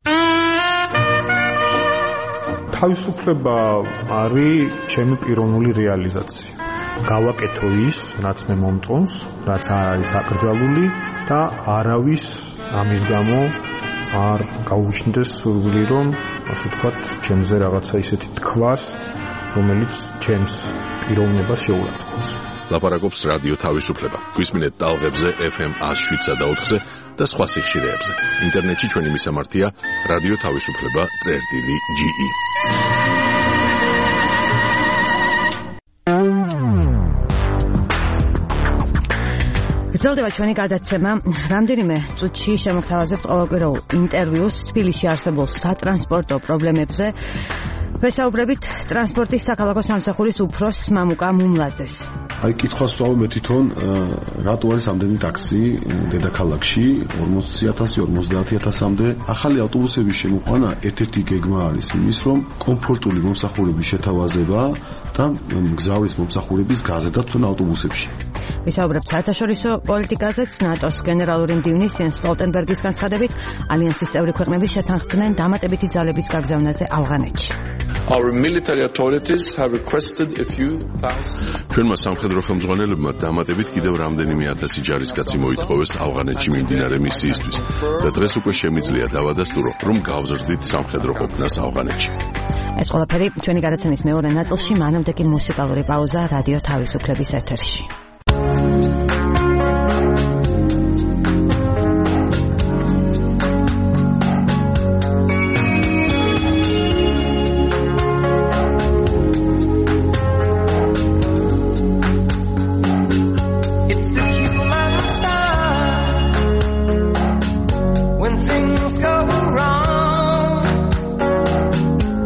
[SPEAKER 24] თავისუფლება არის ჩემი პიროვნული რეალიზაცია. გავაკეთო ის, რაც მე მომწონს, რაც არ არის აკრძალული და არავის ამის გამო არ გაუჩნდეს სურვილი, რომ ასე ვთქვათ, ჩემზე რაღაცა ისეთი თქვას, რომელიც ჩემს პიროვნებას შეურაცხყოფს.
[SPEAKER 1] ლაპარაკობს რადიო თავისუფლება. გვისმინეთ ტალღებზე FM 107.4-ზე და სხვა სიხშირეებზე. ინტერნეტში ჩვენი მისამართია რადიო თავისუფლება.ge.
[SPEAKER 2] გრძელდება ჩვენი გადაცემა. რამდენიმე წუთში შემოგთავაზებთ ყოველკვირეულ ინტერვიუს თბილისში არსებულ სატრანსპორტო პრობლემებზე. ვესაუბრებით ტრანსპორტის საქალაქო სამსახურის უფროს მამუკა მუმლაძეს.
[SPEAKER 25] აი კითხვას ვსვამებ თვითონ რატო არის ამდენი ტაქსი დედაქალაქში 40,000-50,000-მდე. ახალი ავტობუსების შემოყვანა ერთ-ერთი გეგმა არის იმის, რომ კომფორტული მომსახურების შეთავაზება და მგზავრის მომსახურების გაზრდა თვითონ ავტობუსებში.
[SPEAKER 2] ვისაუბრებთ საერთაშორისო პოლიტიკაზეც. ნატოს გენერალური მდივნის იენს სტოლტენბერგის განცხადებით, ალიანსის წევრი ქვეყნები შეთანხმდნენ დამატებითი ძალების გაგზავნაზე ავღანეთში.
[SPEAKER 7] Our military authorities have requested a few thousand.
[SPEAKER 1] ჩვენმა სამხედრო ხელმძღვანელებმა დამატებით კიდევ რამდენიმე ათასი ჯარისკაცი მოითხოვეს ავღანეთში მიმდინარე მისიისთვის და დღეს უკვე შემიძლია დავადასტურო, რომ გავზრდით სამხედრო ყოფნას ავღანეთში.
[SPEAKER 2] ეს ყველაფერი ჩვენი გადაცემის მეორე ნაწილში, მანამდე კი მუსიკალური პაუზა რადიო თავისუფლების ეთერში.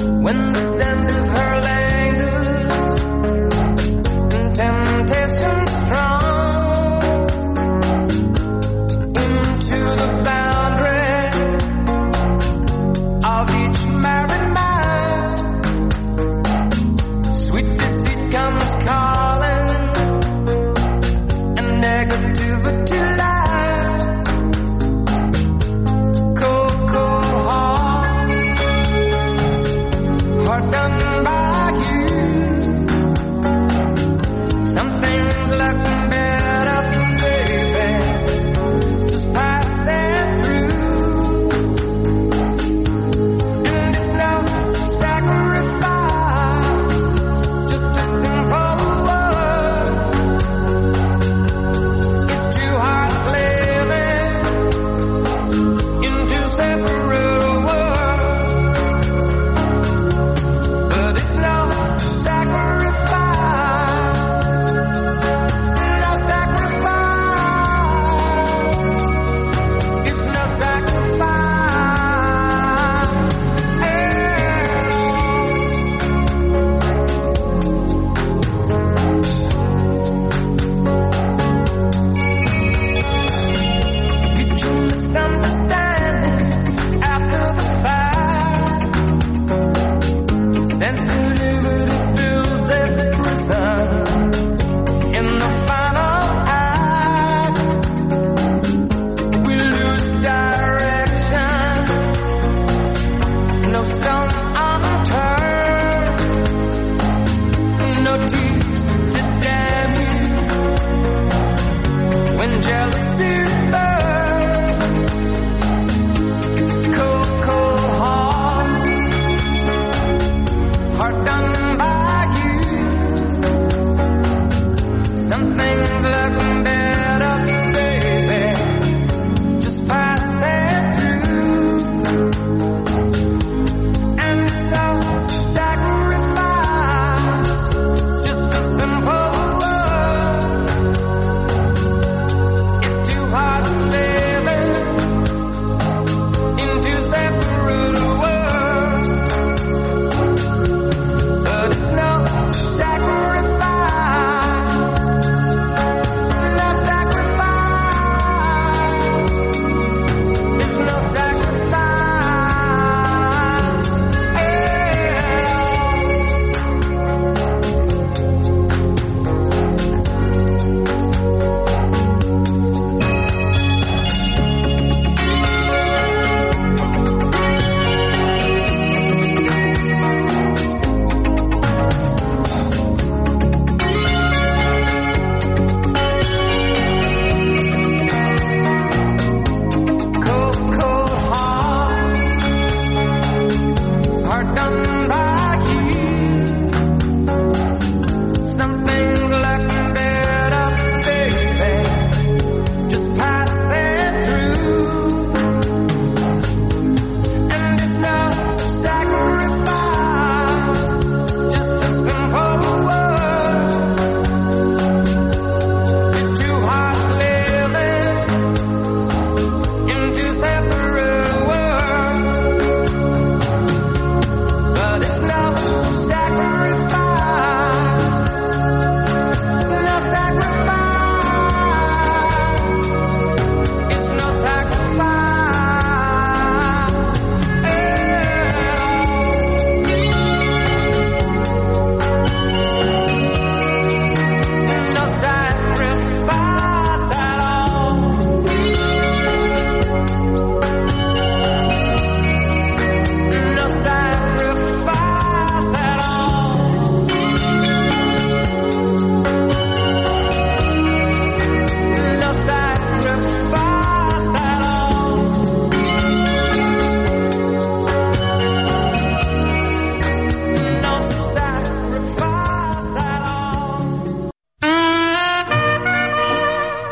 [SPEAKER 26] Temptation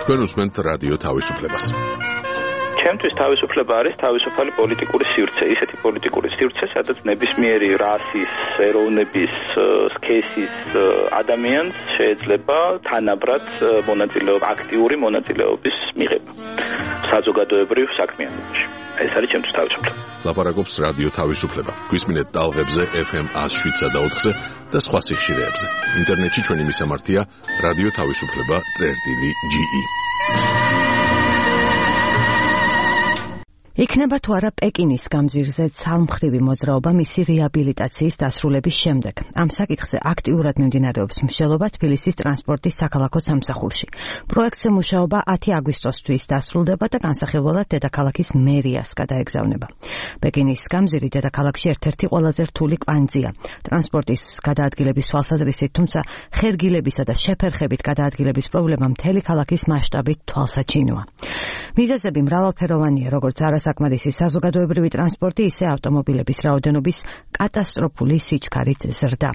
[SPEAKER 1] თქვენ უსმენთ რადიო თავისუფლებას.
[SPEAKER 3] ჩემთვის თავისუფლება არის თავისუფალი პოლიტიკური სივრცე, ისეთი პოლიტიკური სივრცე, სადაც ნებისმიერი რასის, ეროვნების, სქესის ადამიანს შეიძლება თანაბრად აქტიური მონაწილეობის მიღება საზოგადოებრივ საქმიანობაში. ეს არის ჩემთვის თავისუფლება.
[SPEAKER 1] ლაპარაკობს რადიო თავისუფლება. გვისმინეთ ტალღებზე FM 107.4-ზე და სხვა სიხშირეებზე. ინტერნეტში ჩვენი მისამართია რადიო თავისუფლება.ge.
[SPEAKER 2] იქნება თუ არა პეკინის გამზირზე ცალმხრივი მოძრაობა მისი რეაბილიტაციის დასრულების შემდეგ. ამ საკითხზე აქტიურად მიმდინარეობს მშელობა თბილისის ტრანსპორტის საქალაქო სამსახურში. პროექტზე მუშაობა 10 აგვისტოსთვის დასრულდება და განსახილველად დედაქალაქის მერიას გადაეგზავნება. პეკინის გამზირი დედაქალაქში ერთ-ერთი ყველაზე რთული კვანძია. ტრანსპორტის გადაადგილების თვალსაზრისით, თუმცა ხერგილებისა და შეფერხებით გადაადგილების პრობლემა მთელი ქალაქის მასშტაბით თვალსაჩინოა. მიზეზები მრავალფეროვანია, როგორც საკმარისი საზოგადოებრივი ტრანსპორტი, ისე ავტომობილების რაოდენობის კატასტროფული სიჩქარით ზრდა.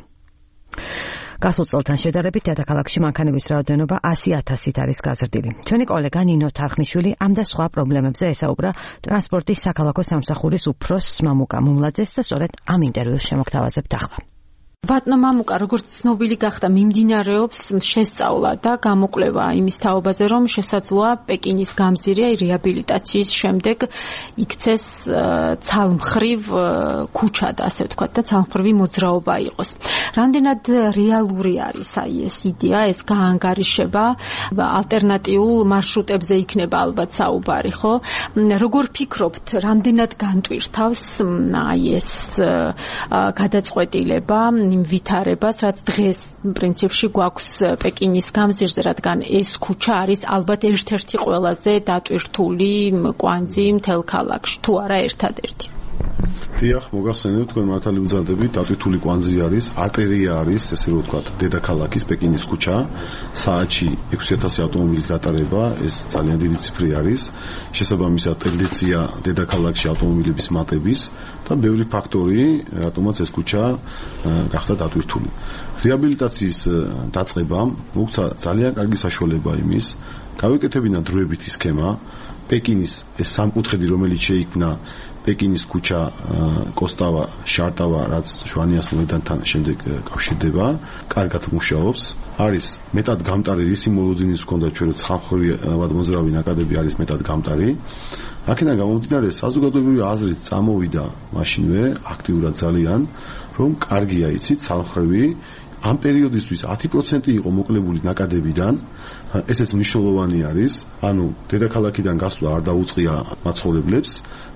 [SPEAKER 2] გასულ წელთან შედარებით დედაქალაქში მანქანების რაოდენობა 100,000-ით არის გაზრდილი. ჩვენი კოლეგა ნინო თარხნიშვილი ამ და სხვა პრობლემებზე ესაუბრა ტრანსპორტის საქალაქო სამსახურის უფროსს მამუკა მუმლაძეს და სწორედ ამ ინტერვიუს შემოგთავაზებთ ახლა.
[SPEAKER 8] ბატონო მამუკა, როგორც ცნობილი გახდა, მიმდინარეობს შესწავლა და გამოკვლევა იმის თაობაზე, რომ შესაძლოა პეკინის გამზირი რეაბილიტაციის შემდეგ იქცეს ცალმხრივ ქუჩად, ასე ვთქვათ, და ცალმხრივი მოძრაობა იყოს. რამდენად რეალური არის ეს იდეა, ეს გაანგარიშება, ალტერნატიულ მარშრუტებზე იქნება ალბათ საუბარი, ხო? როგორ ფიქრობთ, რამდენად განტვირთავს ეს გადაწყვეტილება იმ ვითარებას, რაც დღეს პრინციპში გვაქვს პეკინის გამზირზე, რადგან ეს ქუჩა არის ალბათ ერთ-ერთი ყველაზე დატვირთული კვანძი მთელ ქალაქში, თუ არა ერთადერთი.
[SPEAKER 25] დიახ, მოგახსენებთ, თქვენ მართალი ვიზარდებით, დატვირთული კვანძი არის, არტერია არის, ესე რომ ვთქვათ, დედაქალაქის პეკინის ქუჩა, საათში 6,000 ავტომობილის გატარება, ეს ძალიან დიდი ციფრი არის. შესაბამისად, ტენდენცია დედაქალაქში ავტომობილების მატების და ბევრი ფაქტორი, რატომაც ეს ქუჩა გახდა დატვირთული. რეაბილიტაციის დაწყებამ მოგცა ძალიან კარგი საშუალება იმის, გავეკეთებინა დროებითი სქემა, პეკინის ეს სამკუთხედი, რომელიც შეიქმნა პეკინის ქუჩა, კოსტავა, შარტავა, რაც შვანიას მოედანთან შემდეგ კავშირდება, კარგად მუშაობს. არის მეტად გამტარი რისი მოლოდინის ჰქონდა ჩვენ რო ცალმხრივი მოძრავი ნაკადები არის მეტად გამტარი. აქედან გამომდინარე საზოგადოებრივი აზრით წამოვიდა მაშინვე აქტიურად ძალიან, რომ კარგია იცით ცალმხრივი ამ პერიოდისთვის 10% იყო მოკლებული ნაკადებიდან, ესეც მნიშვნელოვანი არის, ანუ დედაქალაქიდან გასვლა არ დაუწყია მაცხოვრებლებს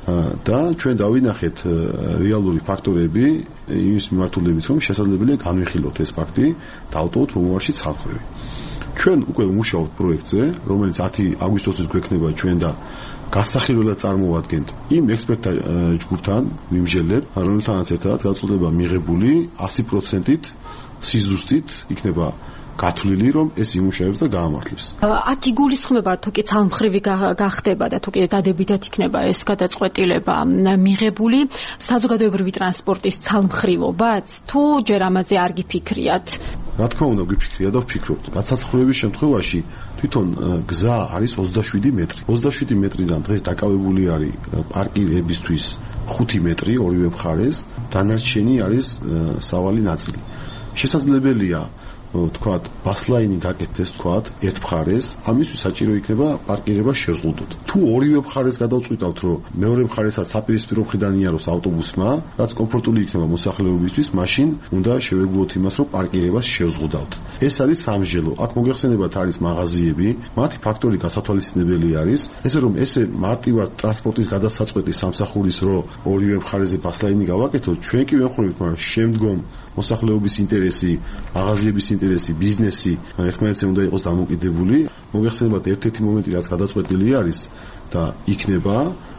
[SPEAKER 25] და ჩვენ დავინახეთ რეალური ფაქტორები იმის მიმართულებით, რომ შესაძლებელია განვიხილოთ ეს ფაქტი და ავტოვოთ მომავალში ცალმხრივი. ჩვენ უკვე ვმუშაობთ პროექტზე, რომელიც 10 აგვისტოსთვის გვექნება ჩვენ და გასახილველად წარმოვადგენთ იმ ექსპერტთა ჯგუფთან, ვიმსჯელებ, რომელთანაც ერთად გაწყვეტილება მიღებული 100%-ით სიზუსტით იქნება გათვლილი, რომ ეს იმუშავებს და გაამართლებს.
[SPEAKER 8] აქ იგულისხმება თუ კი ცალმხრივი გახდება და თუ კი დადებითად იქნება ეს გადაწყვეტილება მიღებული საზოგადოებრივი ტრანსპორტის ცალმხრივობაც, თუ ჯერ ამაზე არ გიფიქრიათ?
[SPEAKER 25] რა თქმა უნდა, გიფიქრია და ვფიქრობთ. გაცალმხრივების შემთხვევაში თვითონ გზა არის 27 მეტრი. 27 მეტრიდან დღეს დაკავებული არის პარკირებისთვის 5 მეტრი ორივე მხარეს, დანარჩენი არის სავალი ნაწილი. შესაძლებელია თქვათ, ბასლაინი გაკეთდეს, თქვათ, ერთ მხარეს, ამისთვის საჭირო იქნება პარკირება შეზღუდოთ. თუ ორივე მხარეს გადავწყვიტავთ, რომ მეორე მხარესაც საპირისპირო მხრიდან იაროს ავტობუსმა, რაც კომფორტული იქნება მოსახლეობისთვის, მაშინ უნდა შევეგუოთ იმას, რომ პარკირებას შევზღუდავთ. ეს არის სამსჯელო. აქ მოგეხსენებათ არის მაღაზიები, მათი ფაქტორი გასათვალისწინებელი არის, ესე რომ ესე მარტივად ტრანსპორტის გადასაწყვეტი სამსახურის რო ორივე მხარეზე ბასლაინი გავაკეთოთ, ჩვენ კი ვენხურებთ, მაგრამ შემდგომ მოსახლეობის ინტერესი, მაღაზიების ინტერესი, ბიზნესი ერთმანეთზე უნდა იყოს დამოკიდებული. მოგეხსენებათ ერთ-ერთი მომენტი, რაც გადაწყვეტილი არის და იქნება,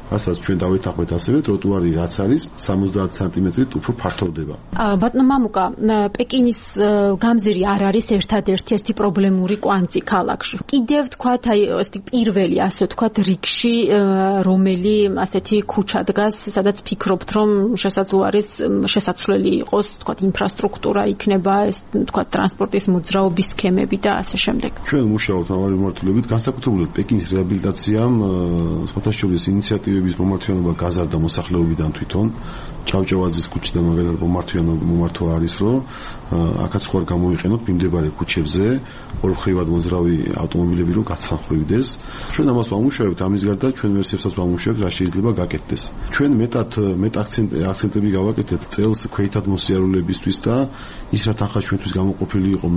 [SPEAKER 25] რასაც ჩვენ დავეთანხმეთ ასევე ტროტუარი რაც არის 70 სანტიმეტრით უფრო ფართოვდება.
[SPEAKER 8] ბატონო მამუკა, პეკინის გამზირი არ არის ერთადერთი ესეთი პრობლემური კვანძი ქალაქში. კიდევ თქვათ, აი ესეთი პირველი, ასე ვთქვათ, რიგში რომელი ასეთი ქუჩა დგას, სადაც ფიქრობთ, რომ შესაძლოა არის შესაძლებელი იყოს, თქვათ, ინფრასტრუქტურა იქნება, ეს თქვათ, ტრანსპორტის მოძრაობის სქემები და ასე შემდეგ.
[SPEAKER 25] ჩვენ მუშაობთ მრავალი მიმართულებით, განსაკუთრებულად პეკინის რეაბილიტაციამ სხვათა შორის ინიციატივების მომართვიანობა გაზარდა მოსახლეობიდან თვითონ. ჭავჭავაძის ქუჩიდან მაგალითად მომართვა არის, რომ აქაც ხوار გამოიყენოთ მიმდებარე ქუჩებზე ორმხრივად მოძრავი ავტომობილები რომ გაცანხმრივდეს. ჩვენ ამას ვამუშავებთ, ამის გარდა ჩვენ ვერსიებსაც ვამუშავებთ, რა შეიძლება გაკეთდეს. ჩვენ მეტ აქცენტები გავაკეთეთ წელს ქვეითად მოსიარულეებისთვის და ის რა თანხა ჩვენთვის გამოყოფილი იყო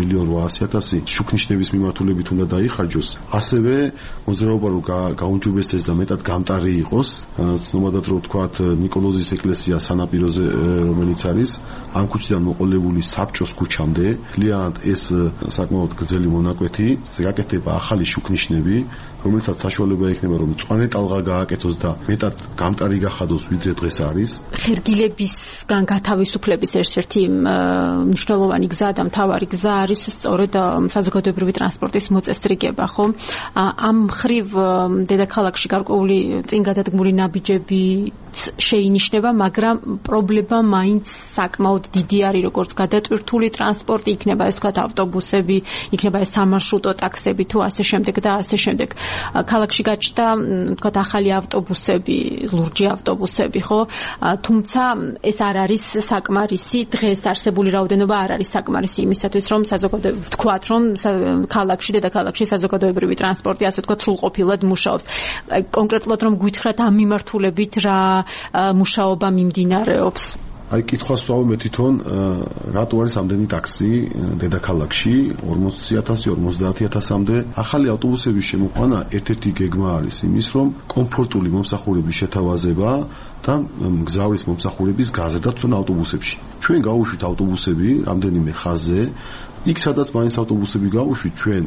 [SPEAKER 25] 1.8 მილიონი შუქნიშნების მიმართულებით უნდა დაიხარჯოს. ასევე მოძრაობა რომ გაუნჯობესდეს და მეტად გამტარი იყოს, ცნობადად რომ ვთქვათ ნიკოლოზის ეკლესია სანაპიროზე რომელიც არის ამ ქუჩიდან მოყოლებული საბჭოს ქუჩამდე ძალიან ეს საკმაოდ გრძელი მონაკვეთი გაკეთდება ახალი შუქნიშნები რომელსაც საშუალება ექნება რომ მწვანე ტალღა გააკეთოს და მეტად გამტარი გახადოს ვიდრე დღეს არის
[SPEAKER 8] ხერგილებისგან გათავისუფლების ერთ-ერთი მნიშვნელოვანი გზა და მთავარი გზა არის სწორედ საზოგადოებრივი ტრანსპორტის მოწესრიგება ხო ამ მხრივ დედაქალაქში გარკვეული წინ გადადგმული ნაბიჯები შეინიშნება მაგრამ პრობლემა მაინც საკმაოდ დიდი არის როგორც გადატვირთული ტრანსპორტი იქნება ეს თქვა ავტობუსები იქნება ეს სამარშრუტო ტაქსები თუ ასე შემდეგ და ასე შემდეგ ქალაქში გაჩნდა თქვა ახალი ავტობუსები ლურჯი ავტობუსები ხო თუმცა ეს არ არის საკმარისი დღეს არსებული რაოდენობა არ არის საკმარისი იმისათვის რომ საზოგადოებრივი ვთქვათ რომ ქალაქში დედაქალაქში საზოგადოებრივი ტრანსპორტი ასე თქვა სრულყოფილად მუშაობს კონკრეტულად რომ გითხრათ ამ მიმართულებით რა მუშაობა მიმდინარეობს
[SPEAKER 25] აი კითხვას ვსვავ მე თვითონ რატო არის ამდენი ტაქსი დედაქალაქში 40,000-50,000-მდე ახალი ავტობუსების შემოყვანა ერთ-ერთი გეგმა არის იმის რომ კომფორტული მომსახურების შეთავაზება და მგზავრის მომსახურების გაზრდა თვითონ ავტობუსებში ჩვენ გავუშვით ავტობუსები რამდენიმე ხაზზე იქ სადაც მაინც ავტობუსები გავუშვით ჩვენ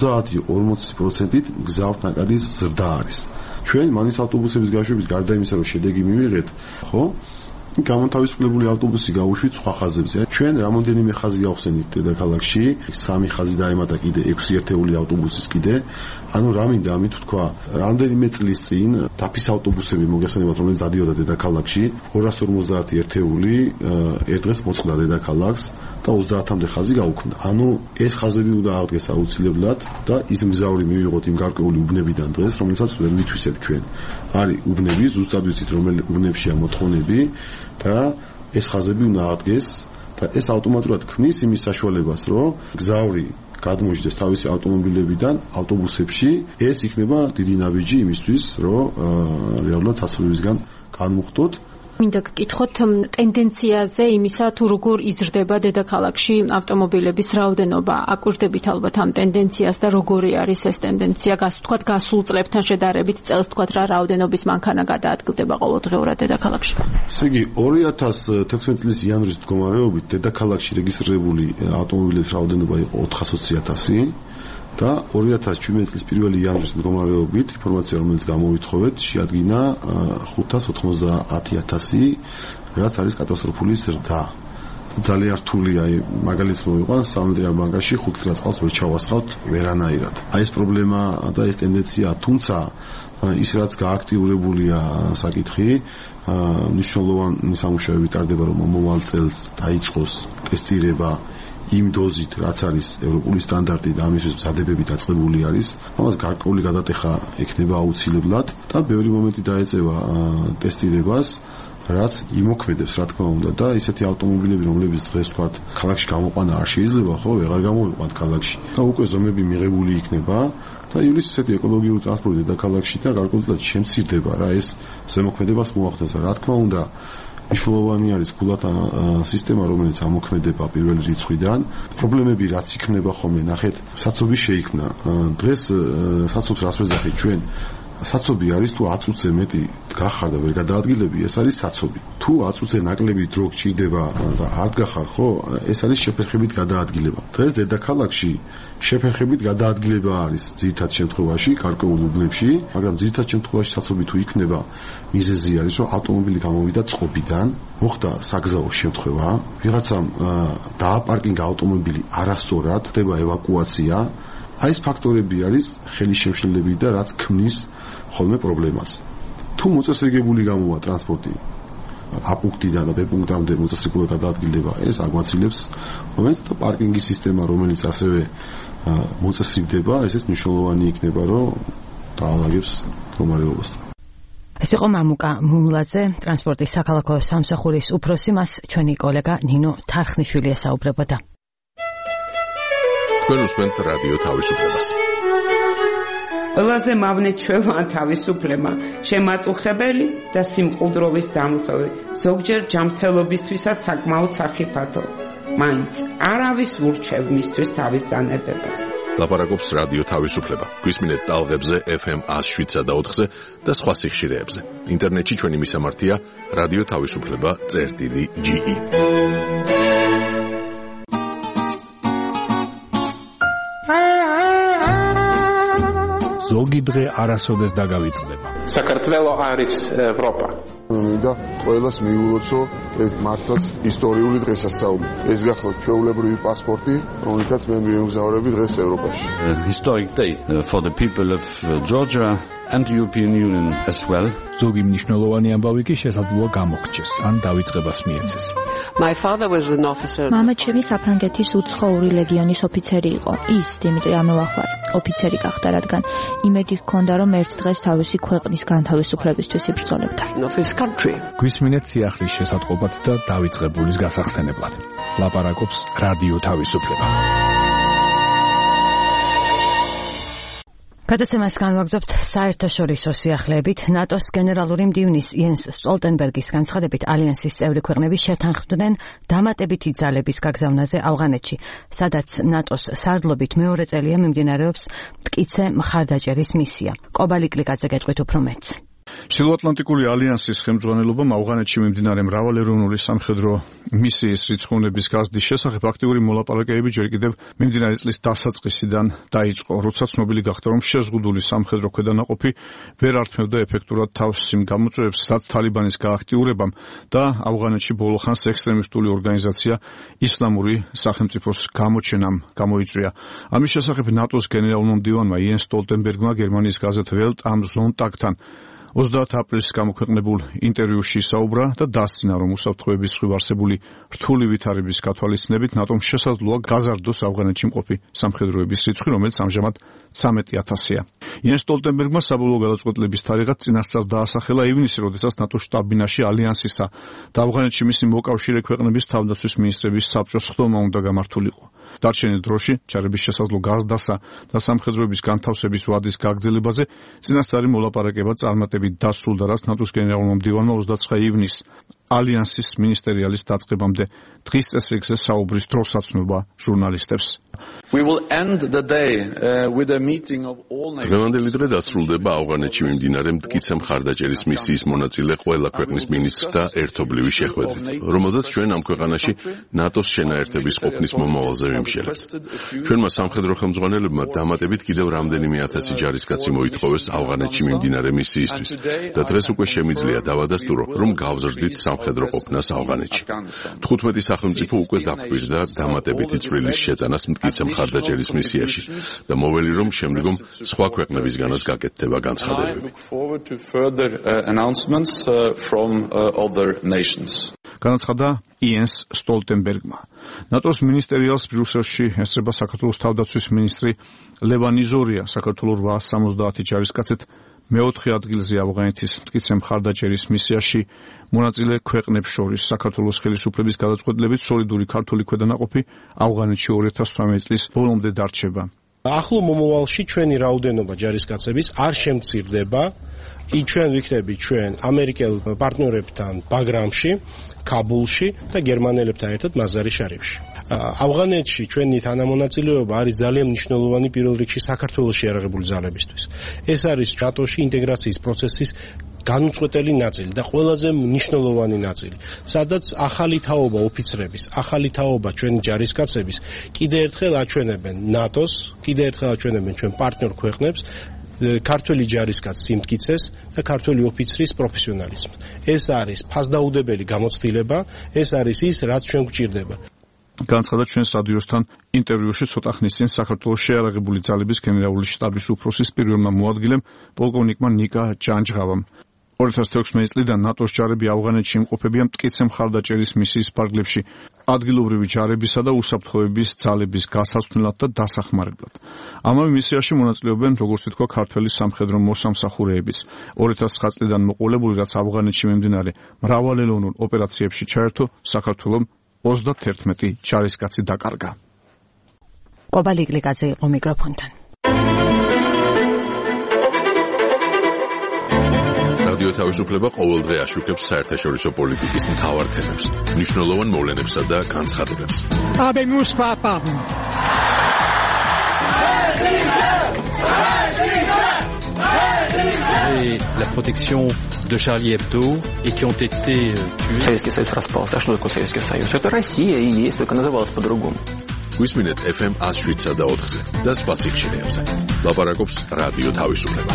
[SPEAKER 25] 30-40%-ით მგზავრთ ნაკადის ზრდა არის ჩვენ მაინც ავტობუსების გაშვებით გარდა იმისა რომ შედეგი მივიღეთ ხო გამოთავისუფლებული ავტობუსი გავუშვით სხვა ხაზებზე. ჩვენ რამოდენიმე ხაზი გავხსენით დედაქალაქში, 3 ხაზი დაემატა კიდე 6 ერთეული ავტობუსის კიდე. ანუ რა მინდა ამით ვთქვა, რამდენიმე წლის წინ თაფის ავტობუსები მოგესალმებათ, რომელიც დადიოდა დედაქალაქში, 250 ერთეული ერთ დღეს მოწყდა დედაქალაქს და 30-მდე ხაზი გაუქმდა. ანუ ეს ხაზები უნდა აღდგეს აუცილებლად და ის მგზავრი მივიღოთ იმ გარკვეული უბნებიდან დღეს, რომელსაც ვერ ვითვისებთ ჩვენ. არის უბნები, ზუსტად ვიცით რომელ უბნებშია მოთხოვნები და ეს ხაზები უნდა აღდგეს და ეს ავტომატურად ქმნის იმის საშუალებას, რომ გზავრი გადმოიჯდეს თავისი ავტომობილებიდან ავტობუსებში, ეს იქნება დიდი ნაბიჯი იმისთვის, რომ რეალურად სასწავლებისგან განმუხტოთ.
[SPEAKER 8] მინდა გკითხოთ ტენდენციაზე იმისა თუ როგორ იზრდება დედაქალაქში ავტომობილების რაოდენობა. აკვირდებით ალბათ ამ ტენდენციას და როგორი არის ეს ტენდენცია თქვათ გასულ წლებთან შედარებით წელს თქვათ რა რაოდენობის მანქანა გადაადგილდება ყოველდღიურად დედაქალაქში.
[SPEAKER 25] ესე იგი 2016 წლის იანვრის მდგომარეობით დედაქალაქში რეგისტრირებული ავტომობილების რაოდენობა იყო 420,000 და 2017 წლის 1 იანვრის მდგომარეობით ინფორმაცია რომელიც გამოვითხოვეთ შეადგინა 590,000 რაც არის კატასტროფული ზრდა ძალიან რთულია მაგალითს მოვიყვანს სამედრიან ბანკაში 5 ლიტრ წყალს ვერ ჩავასხავთ ვერანაირად აი ეს პრობლემა და ეს ტენდენცია თუმცა ის რაც გააქტიურებულია საკითხი მნიშვნელოვანი სამუშაოები ტარდება რომ მომავალ წელს დაიწყოს ტესტირება იმ დოზით რაც არის ევროპული სტანდარტი და ამისთვის მზადებები დაწყებული არის ამას გარკვეული გადატეხა ექნება აუცილებლად და ბევრი მომენტი დაეწევა ტესტირებას რაც იმოქმედებს რა თქმა უნდა და ისეთი ავტომობილები რომლებიც დღეს თქვათ ქალაქში გამოყვანა არ შეიძლება ხო ვეღარ გამოვიყვანთ ქალაქში და უკვე ზომები მიღებული იქნება და იulis ისეთი ეკოლოგიური ტრანსპორტი დედაქალაქში და გარკვეულად შემცირდება რა ეს ზემოქმედებას მოახდენს რა თქმა უნდა მნიშვნელოვანი არის გულათა სისტემა რომელიც ამოქმედება პირველი რიცხვიდან პრობლემები რაც იქნება ხოლმე ნახეთ საცობი შეიქმნა დღეს საცობს რას ვეძახით ჩვენ საცობი არის თუ 10 წუთზე მეტი გახარ და ვერ გადაადგილები, ეს არის საცობი. თუ 10 წუთზე ნაკლები დრო გჭირდება და არ გახარ, ხო, ეს არის შეფერხებით გადაადგილება. დღეს დედაქალაქში შეფერხებით გადაადგილება არის ძირითად შემთხვევაში გარკვეულ უბნებში, მაგრამ ძირითად შემთხვევაში საცობი თუ იქნება, მიზეზი არის, რომ ავტომობილი გამოვიდა წყობიდან, მოხდა საგზაო შემთხვევა, ვიღაცამ დააპარკინგა ავტომობილი არასწორად, ხდება ევაკუაცია. აი ეს ფაქტორები არის ხელის შემშლელები და რაც ქმნის ხოლმე პრობლემას. თუ მოწესრიგებული გამოვა ტრანსპორტი A პუნქტიდან და B პუნქტამდე მოწესრიგებულად გადაადგილდება, ეს აგვაცილებს მომენტს და პარკინგის სისტემა, რომელიც ასევე მოწესრიგდება, ესეც მნიშვნელოვანი იქნება, რომ დაალაგებს მდგომარეობას.
[SPEAKER 2] ეს იყო მამუკა მუმლაძე, ტრანსპორტის საქალაქო სამსახურის უფროსი, მას ჩვენი კოლეგა ნინო თარხნიშვილი ესაუბრებოდა.
[SPEAKER 1] თქვენ უსმენთ რადიო თავისუფლებას.
[SPEAKER 5] ყველაზე მავნეჩვევა თავისუფლება, შემაწუხებელი და სიმყუდროვის დამხევი, ზოგჯერ ჯანმრთელობისთვისაც საკმაოდ სახიფათო. მაინც არავის ურჩევ მისთვის თავის დანებებას.
[SPEAKER 1] ლაპარაკობს რადიო თავისუფლება. გვისმინეთ ტალღებზე FM 107 და 4-ზე და სხვა სიხშირეებზე. ინტერნეტში ჩვენი მისამართია რადიო თავისუფლება.ge.
[SPEAKER 4] ზოგი დღე არასოდეს დაგავიწყდება.
[SPEAKER 9] საქართველო არის ევროპა.
[SPEAKER 10] მინდა ყველას მიულოცო ეს მართლაც ისტორიული დღესასწაული. ეს გახლავთ ჩვეულებრივი პასპორტი, რომელიცაც მე მიემგზავრები დღეს ევროპაში.
[SPEAKER 11] Historic day for the people of Georgia and the European Union as well.
[SPEAKER 4] ზოგი მნიშვნელოვანი ამბავი კი შესაძლოა გამოხჩეს, ან დავიწყებას მიეცეს.
[SPEAKER 12] My father was an officer.
[SPEAKER 26] მამა ჩემი საფრანგეთის უცხოური ლეგიონის ოფიცერი იყო. ის დიმიტრი ამელახვარი ოფიცერი გახდა, რადგან იმედი ჰქონდა, რომ ერთ დღეს თავისი ქვეყნის განთავისუფლებისთვის იბრძოლებდა.
[SPEAKER 4] გვისმინეთ სიახლის შესატყობად და დავიწყებულის გასახსენებლად. ლაპარაკობს რადიო თავისუფლება.
[SPEAKER 2] გადაცემას განვაგრძობთ საერთაშორისო სიახლეებით. ნატოს გენერალური მდივნის იენს სტოლტენბერგის განცხადებით, ალიანსის წევრი ქვეყნები შეთანხმდნენ დამატებითი ძალების გაგზავნაზე ავღანეთში, სადაც ნატოს სარდლობით მეორე წელია მიმდინარეობს მტკიცე მხარდაჭერის მისია. კობალიკლიკაძე გეტყვით უფრო მეტს.
[SPEAKER 27] ჩრდილოატლანტიკური ალიანსის ხელმძღვანელობამ ავღანეთში მიმდინარე მრავალეროვნული სამხედრო მისიის რიცხოვნების გაზრდის შესახებ აქტიური მოლაპარაკებები ჯერ კიდევ მიმდინარე წლის დასაწყისიდან დაიწყო, როცა ცნობილი გახდა, რომ შეზღუდული სამხედრო ქვედანაყოფი ვერ ართმევდა ეფექტურად თავს იმ გამოწვევებს, რაც თალიბანის გააქტიურებამ და ავღანეთში ბოლო ხანს ექსტრემისტული ორგანიზაცია ისლამური სახელმწიფოს გამოჩენამ გამოიწვია. ამის შესახებ ნატოს გენერალურმა მდივანმა იენს სტოლტენბერგმა გერმანიის გაზეთ Welt am Sonntagთან 30 აპრილს გამოქვეყნებულ ინტერვიუში ისაუბრა და დასცინა, რომ უსაფრთხოების მხრივ არსებული რთული ვითარების გათვალისწინებით ნატომ შესაძლოა გაზარდოს ავღანეთში მყოფი სამხედროების რიცხვი, რომელიც ამჟამად 13,000-ია. იენს სტოლტენბერგმა საბოლოო გადაწყვეტილების თარიღად წინასწარ დაასახელა ივნისი, როდესაც ნატოს შტაბ-ბინაში ალიანსისა და ავღანეთში მისი მოკავშირე ქვეყნების თავდაცვის მინისტრების საბჭოს ხდომა უნდა გამართულიყო. დარჩენილ დროში ჩარების შესაძლო გაზრდასა და სამხედროების განთავსების ვადის გაგრძელებაზე წინასწარი მოლაპარაკება წარმატებით დასრულდა, რაც ნატოს გენერალურმა მდივანმა 29 ივნისს ალიანსის მინისტერიალის დაწყებამდე დღის წესრიგზე საუბრის დროს აცნობა ჟურნალისტებს.
[SPEAKER 7] We will end the day with a meeting of all nations.
[SPEAKER 1] დღევანდელი დღე დასრულდება ავღანეთში მიმდინარე მტკიცე მხარდაჭერის მისიის მონაწილე ყველა ქვეყნის მინისტრთა ერთობლივი შეხვედრით, რომელზეც ჩვენ ამ ქვეყანაში ნატოს შენაერთების ყოფნის მომავალზე ვიმშელებთ. ჩვენმა სამხედრო ხელმძღვანელებმა დამატებით კიდევ რამდენიმე ათასი ჯარისკაცი მოითხოვეს ავღანეთში მიმდინარე მისიისთვის და დღეს უკვე შემიძლია დავადასტურო, რომ გავზრდით სამხედრო ყოფნას ავღანეთში. 15 სახელმწიფო უკვე დაკვირდა დამატებითი წვლილის შეტანას მტკიცე მხარდაჭერის მისიაში და მოვლი რომ შემდგომ სხვა ქვეყნებისგანაც გაკეთდება განცხადებები.
[SPEAKER 27] განაცხადა იენს სტოლტენბერგმა. ნატოს მინისტერიალს ბრიუსელში ესწრება საქართველოს თავდაცვის მინისტრი ლევან იზორია. საქართველოს 870 ჯარისკაცით მეოთხე ადგილზე ავღანეთის მტკიცე მხარდაჭერის მისიაში მონაწილე ქვეყნებს შორის საქართველოს ხელისუფლების გადაწყვეტილებით სოლიდური ქართული ქვედანაყოფი ავღანეთში 2018 წლის ბოლომდე დარჩება.
[SPEAKER 28] ახლო მომავალში ჩვენი რაოდენობა ჯარისკაცების არ შემცირდება,
[SPEAKER 13] ჩვენ ვიქნებით ჩვენ ამერიკელ პარტნიორებთან ბაგრამში, კაბულში და გერმანელებთან ერთად მაზარი შარიფში. ავღანეთში ჩვენი თანამონაწილეობა არის ძალიან მნიშვნელოვანი პირველ რიგში საქართველოს შეიარაღებული ძალებისთვის. ეს არის ნატოში ინტეგრაციის პროცესის განუწყვეტელი ნაწილი და ყველაზე მნიშვნელოვანი ნაწილი, სადაც ახალი თაობა ოფიცრების, ახალი თაობა ჩვენი ჯარისკაცების კიდევ ერთხელ აჩვენებენ ნატოს, კიდევ ერთხელ აჩვენებენ ჩვენ პარტნიორ ქვეყნებს ქართველი ჯარისკაც სიმტკიცეს და ქართველი ოფიცრის პროფესიონალიზმს. ეს არის ფასდაუდებელი გამოცდილება, ეს არის ის, რაც ჩვენ გვჭირდება.
[SPEAKER 27] განცხადა ჩვენს რადიოსთან ინტერვიუში ცოტა ხნის წინ საქართველოს შეიარაღებული ძალების გენერალური შტაბის უფროსის პირველმა მოადგილემ პოლკოვნიკმა ნიკა ჯანჯღავამ. 2016 წლიდან ნატოს ჯარები ავღანეთში იმყოფებიან მტკიცე მხარდაჭერის მისიის ფარგლებში ადგილობრივი ჯარებისა და უსაფრთხოების ძალების გასაცვლელად და დასახმარებლად. ამავე მისიაში მონაწილეობენ, როგორც თქვა, ქართველი სამხედრო მოსამსახურეებიც. 2009 წლიდან მოყოლებული, რაც ავღანეთში მიმდინარე მრავალელოვნურ ოპერაციებში ჩაერთო, საქართველოს 31 ჯარისკაცი დაკარგა.
[SPEAKER 2] კობალ იკლიკაძე იყო მიკროფონთან.
[SPEAKER 1] რადიო თავისუფლება ყოველდღე აშუქებს საერთაშორისო პოლიტიკის მთავარ თემებს, მნიშვნელოვან მოვლენებსა და განცხადებებს.
[SPEAKER 14] La protection de Charlie Hebdo et qui ont été tués.
[SPEAKER 15] Советский Союз распался. А что такое Советский Союз? Это Россия и есть, только называлась по-другому.
[SPEAKER 1] გვისმინეთ FM 107 და 4-ზე და სხვა სიხშირეებზე. ლაპარაკობს რადიო თავისუფლება.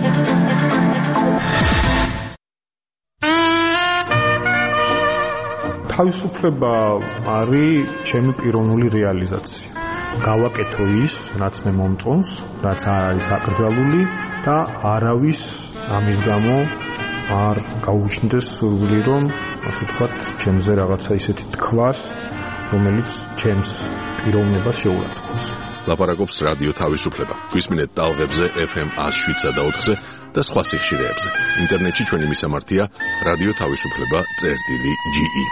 [SPEAKER 24] თავისუფლება არის ჩემი პიროვნული რეალიზაცია. გავაკეთო ის, რაც მე მომწონს, რაც არ არის აკრძალული და არავის ამის გამო არ გაუჩნდეს სურვილი, რომ ასე ვთქვათ, ჩემზე რაღაცა ისეთი თქვას, რომელიც ჩემს პიროვნებას შეურაცხყოფს.
[SPEAKER 1] ლაპარაკობს რადიო თავისუფლება. გვისმინეთ ტალღებზე FM 107 და 4-ზე და სხვა სიხშირეებზე. ინტერნეტში ჩვენი მისამართია რადიო თავისუფლება.ge.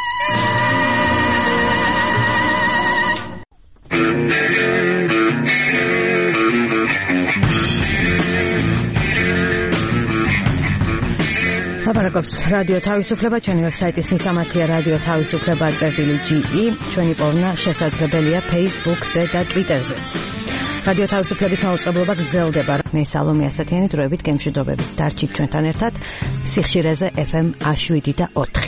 [SPEAKER 2] ლაპარაკობს რადიო თავისუფლება, ჩვენი ვებსაიტის მისამართია radioთავისუფლება.ge. ჩვენი პოვნა შესაძლებელია Facebook-ზე და Twitter-ზეც. რადიო თავისუფლების მაუწყებლობა გრძელდება. მე სალომე ასათიანი დროებით გემშვიდობებით. დარჩით ჩვენთან ერთად სიხშირეზე FM 107 და 4.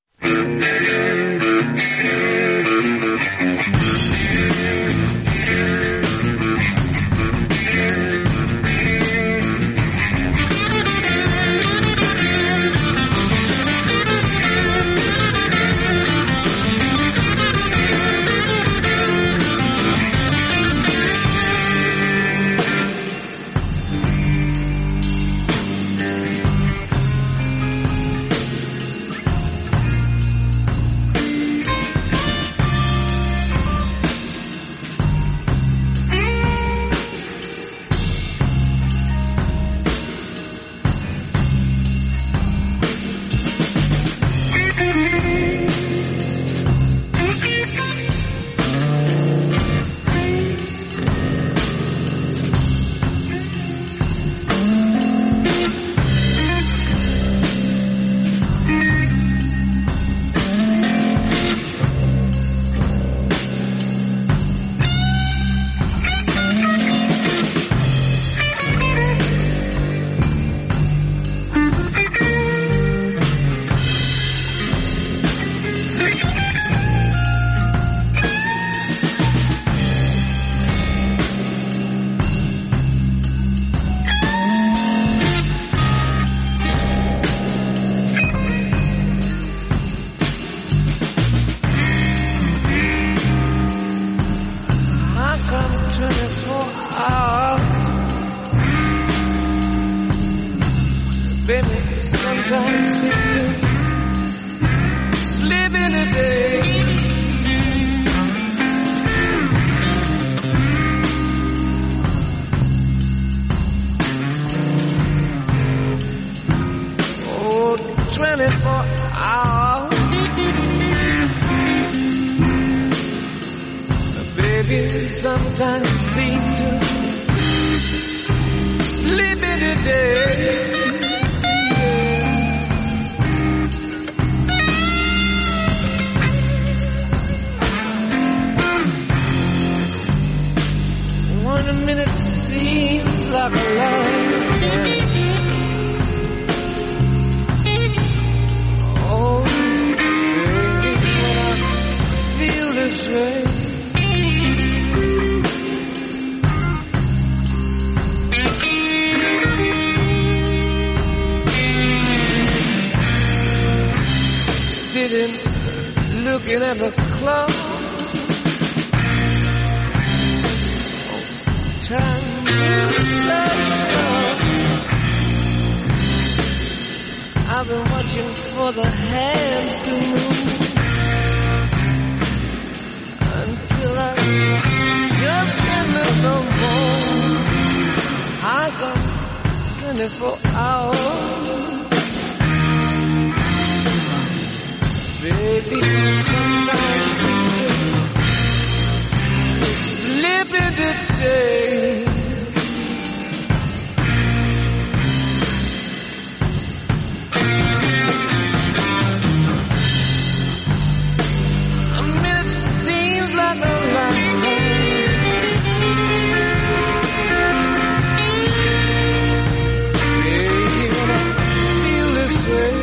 [SPEAKER 16] Sometimes seem to slip in the day.
[SPEAKER 6] like a lifetime. Oh, baby, when I feel this way, sitting, looking at the clock, trying to search stuff. I've been watching for the hands to move until I just can't look no more. I got 24 hours. Baby, sometimes slip into day. A minute seems like a lifetime. Baby, when I feel this way,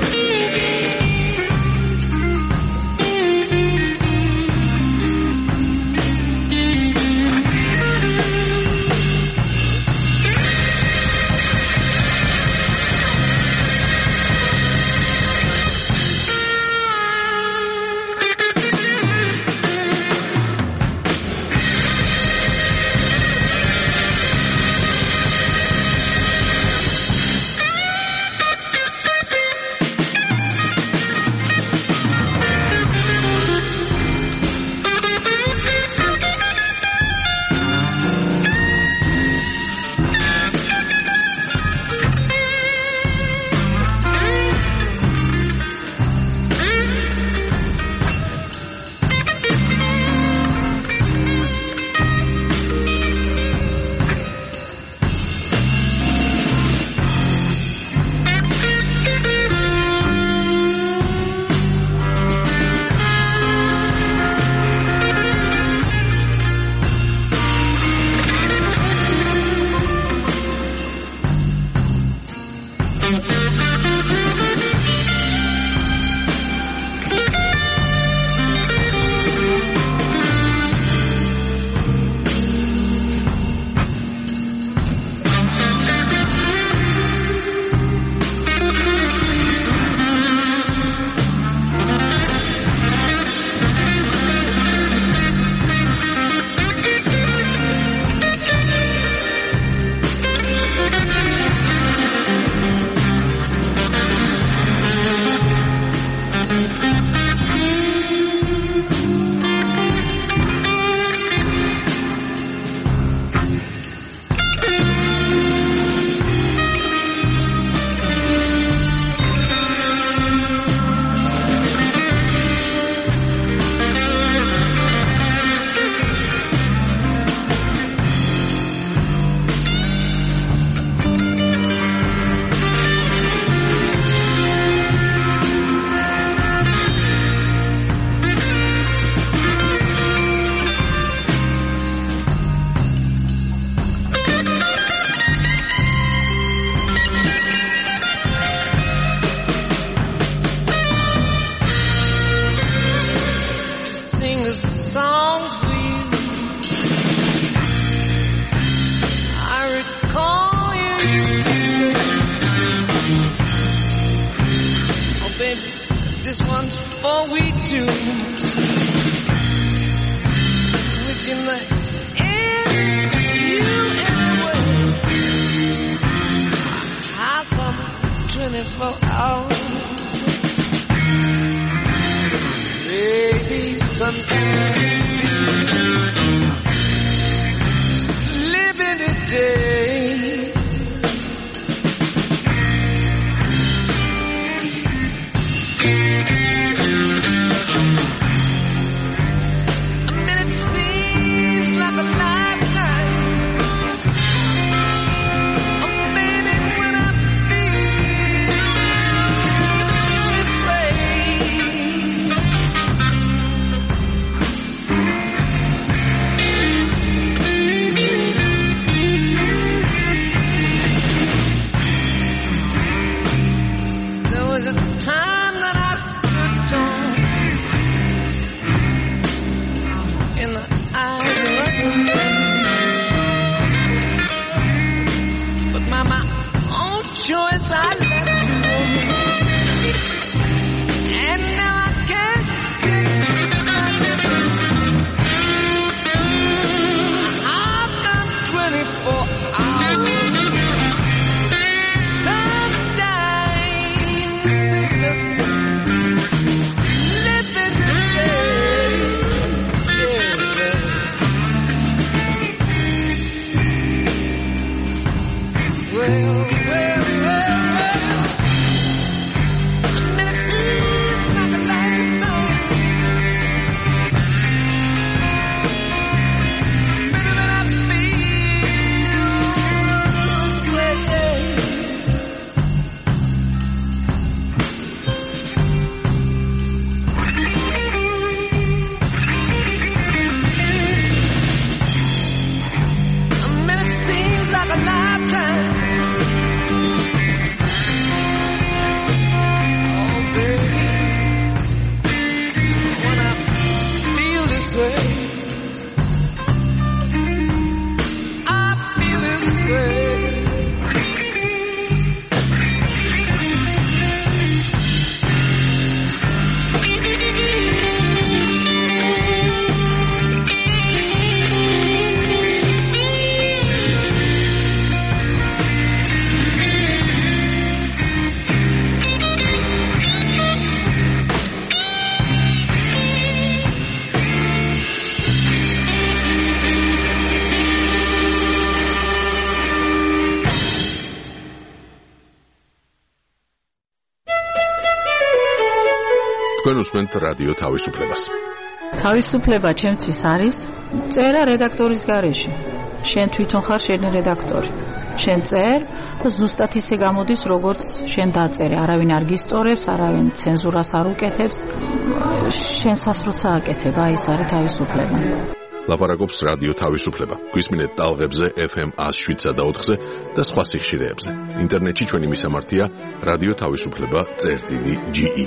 [SPEAKER 6] way. I feel this way.
[SPEAKER 1] თქვენ უსმენთ რადიო თავისუფლებას.
[SPEAKER 16] თავისუფლება ჩემთვის არის წერა რედაქტორის გარეშე. შენ თვითონ ხარ შენი რედაქტორი. შენ წერ და ზუსტად ისე გამოდის, როგორც შენ დაწერე. არავინ არ გისწორებს, არავინ ცენზურას არ უკეთებს. შენსას როცა აკეთებ, აი ეს არის თავისუფლება.
[SPEAKER 1] ლაპარაკობს რადიო თავისუფლება. გვისმინეთ ტალღებზე FM 107.4-ზე და სხვა სიხშირეებზე. ინტერნეტში ჩვენი მისამართია რადიო თავისუფლება.ge.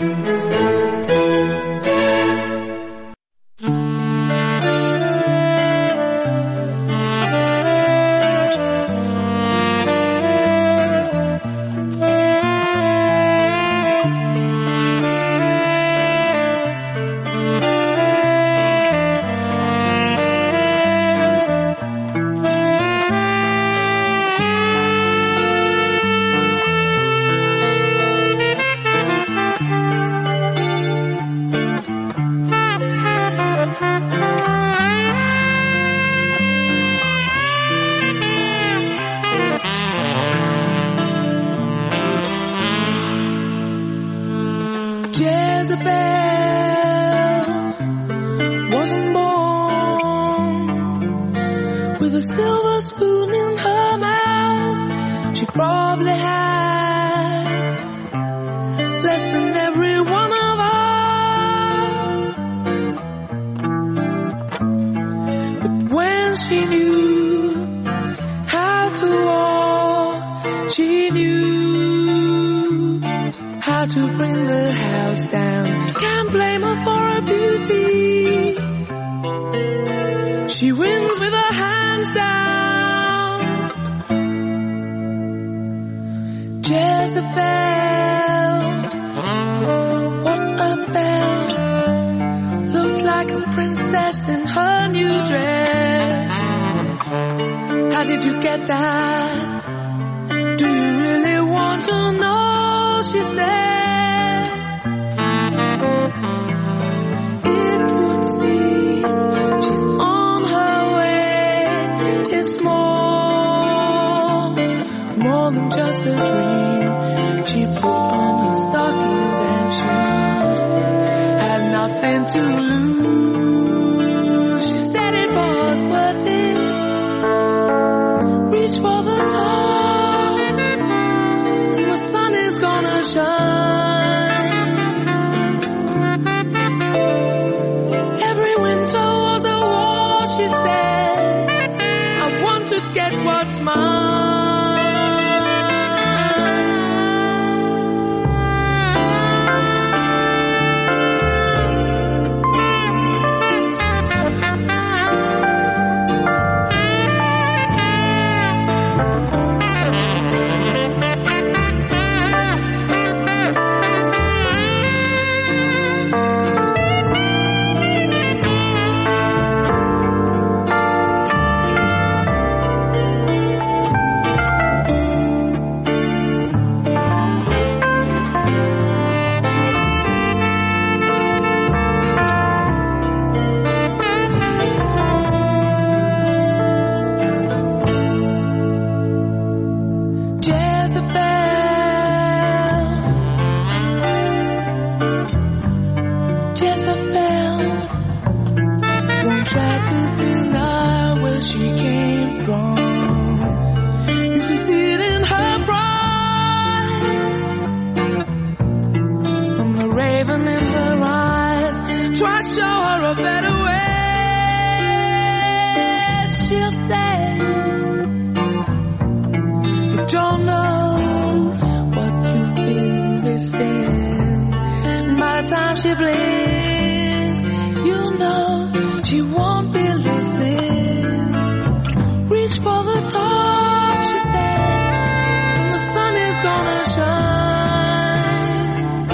[SPEAKER 6] By the time she blinks, You know she won't be listening. Reach for the top, she said. The sun is gonna shine.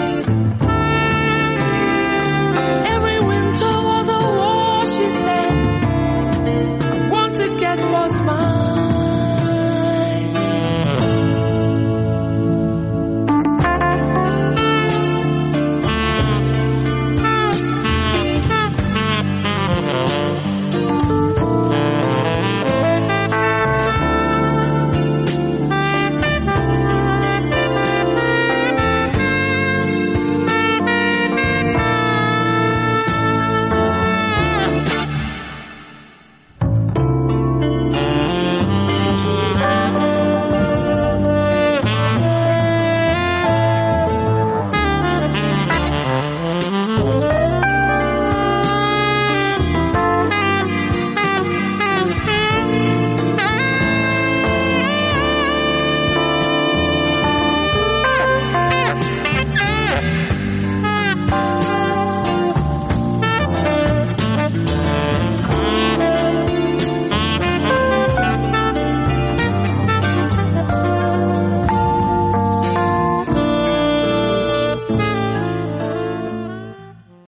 [SPEAKER 6] Every winter or the war, she said. I want to get what's mine.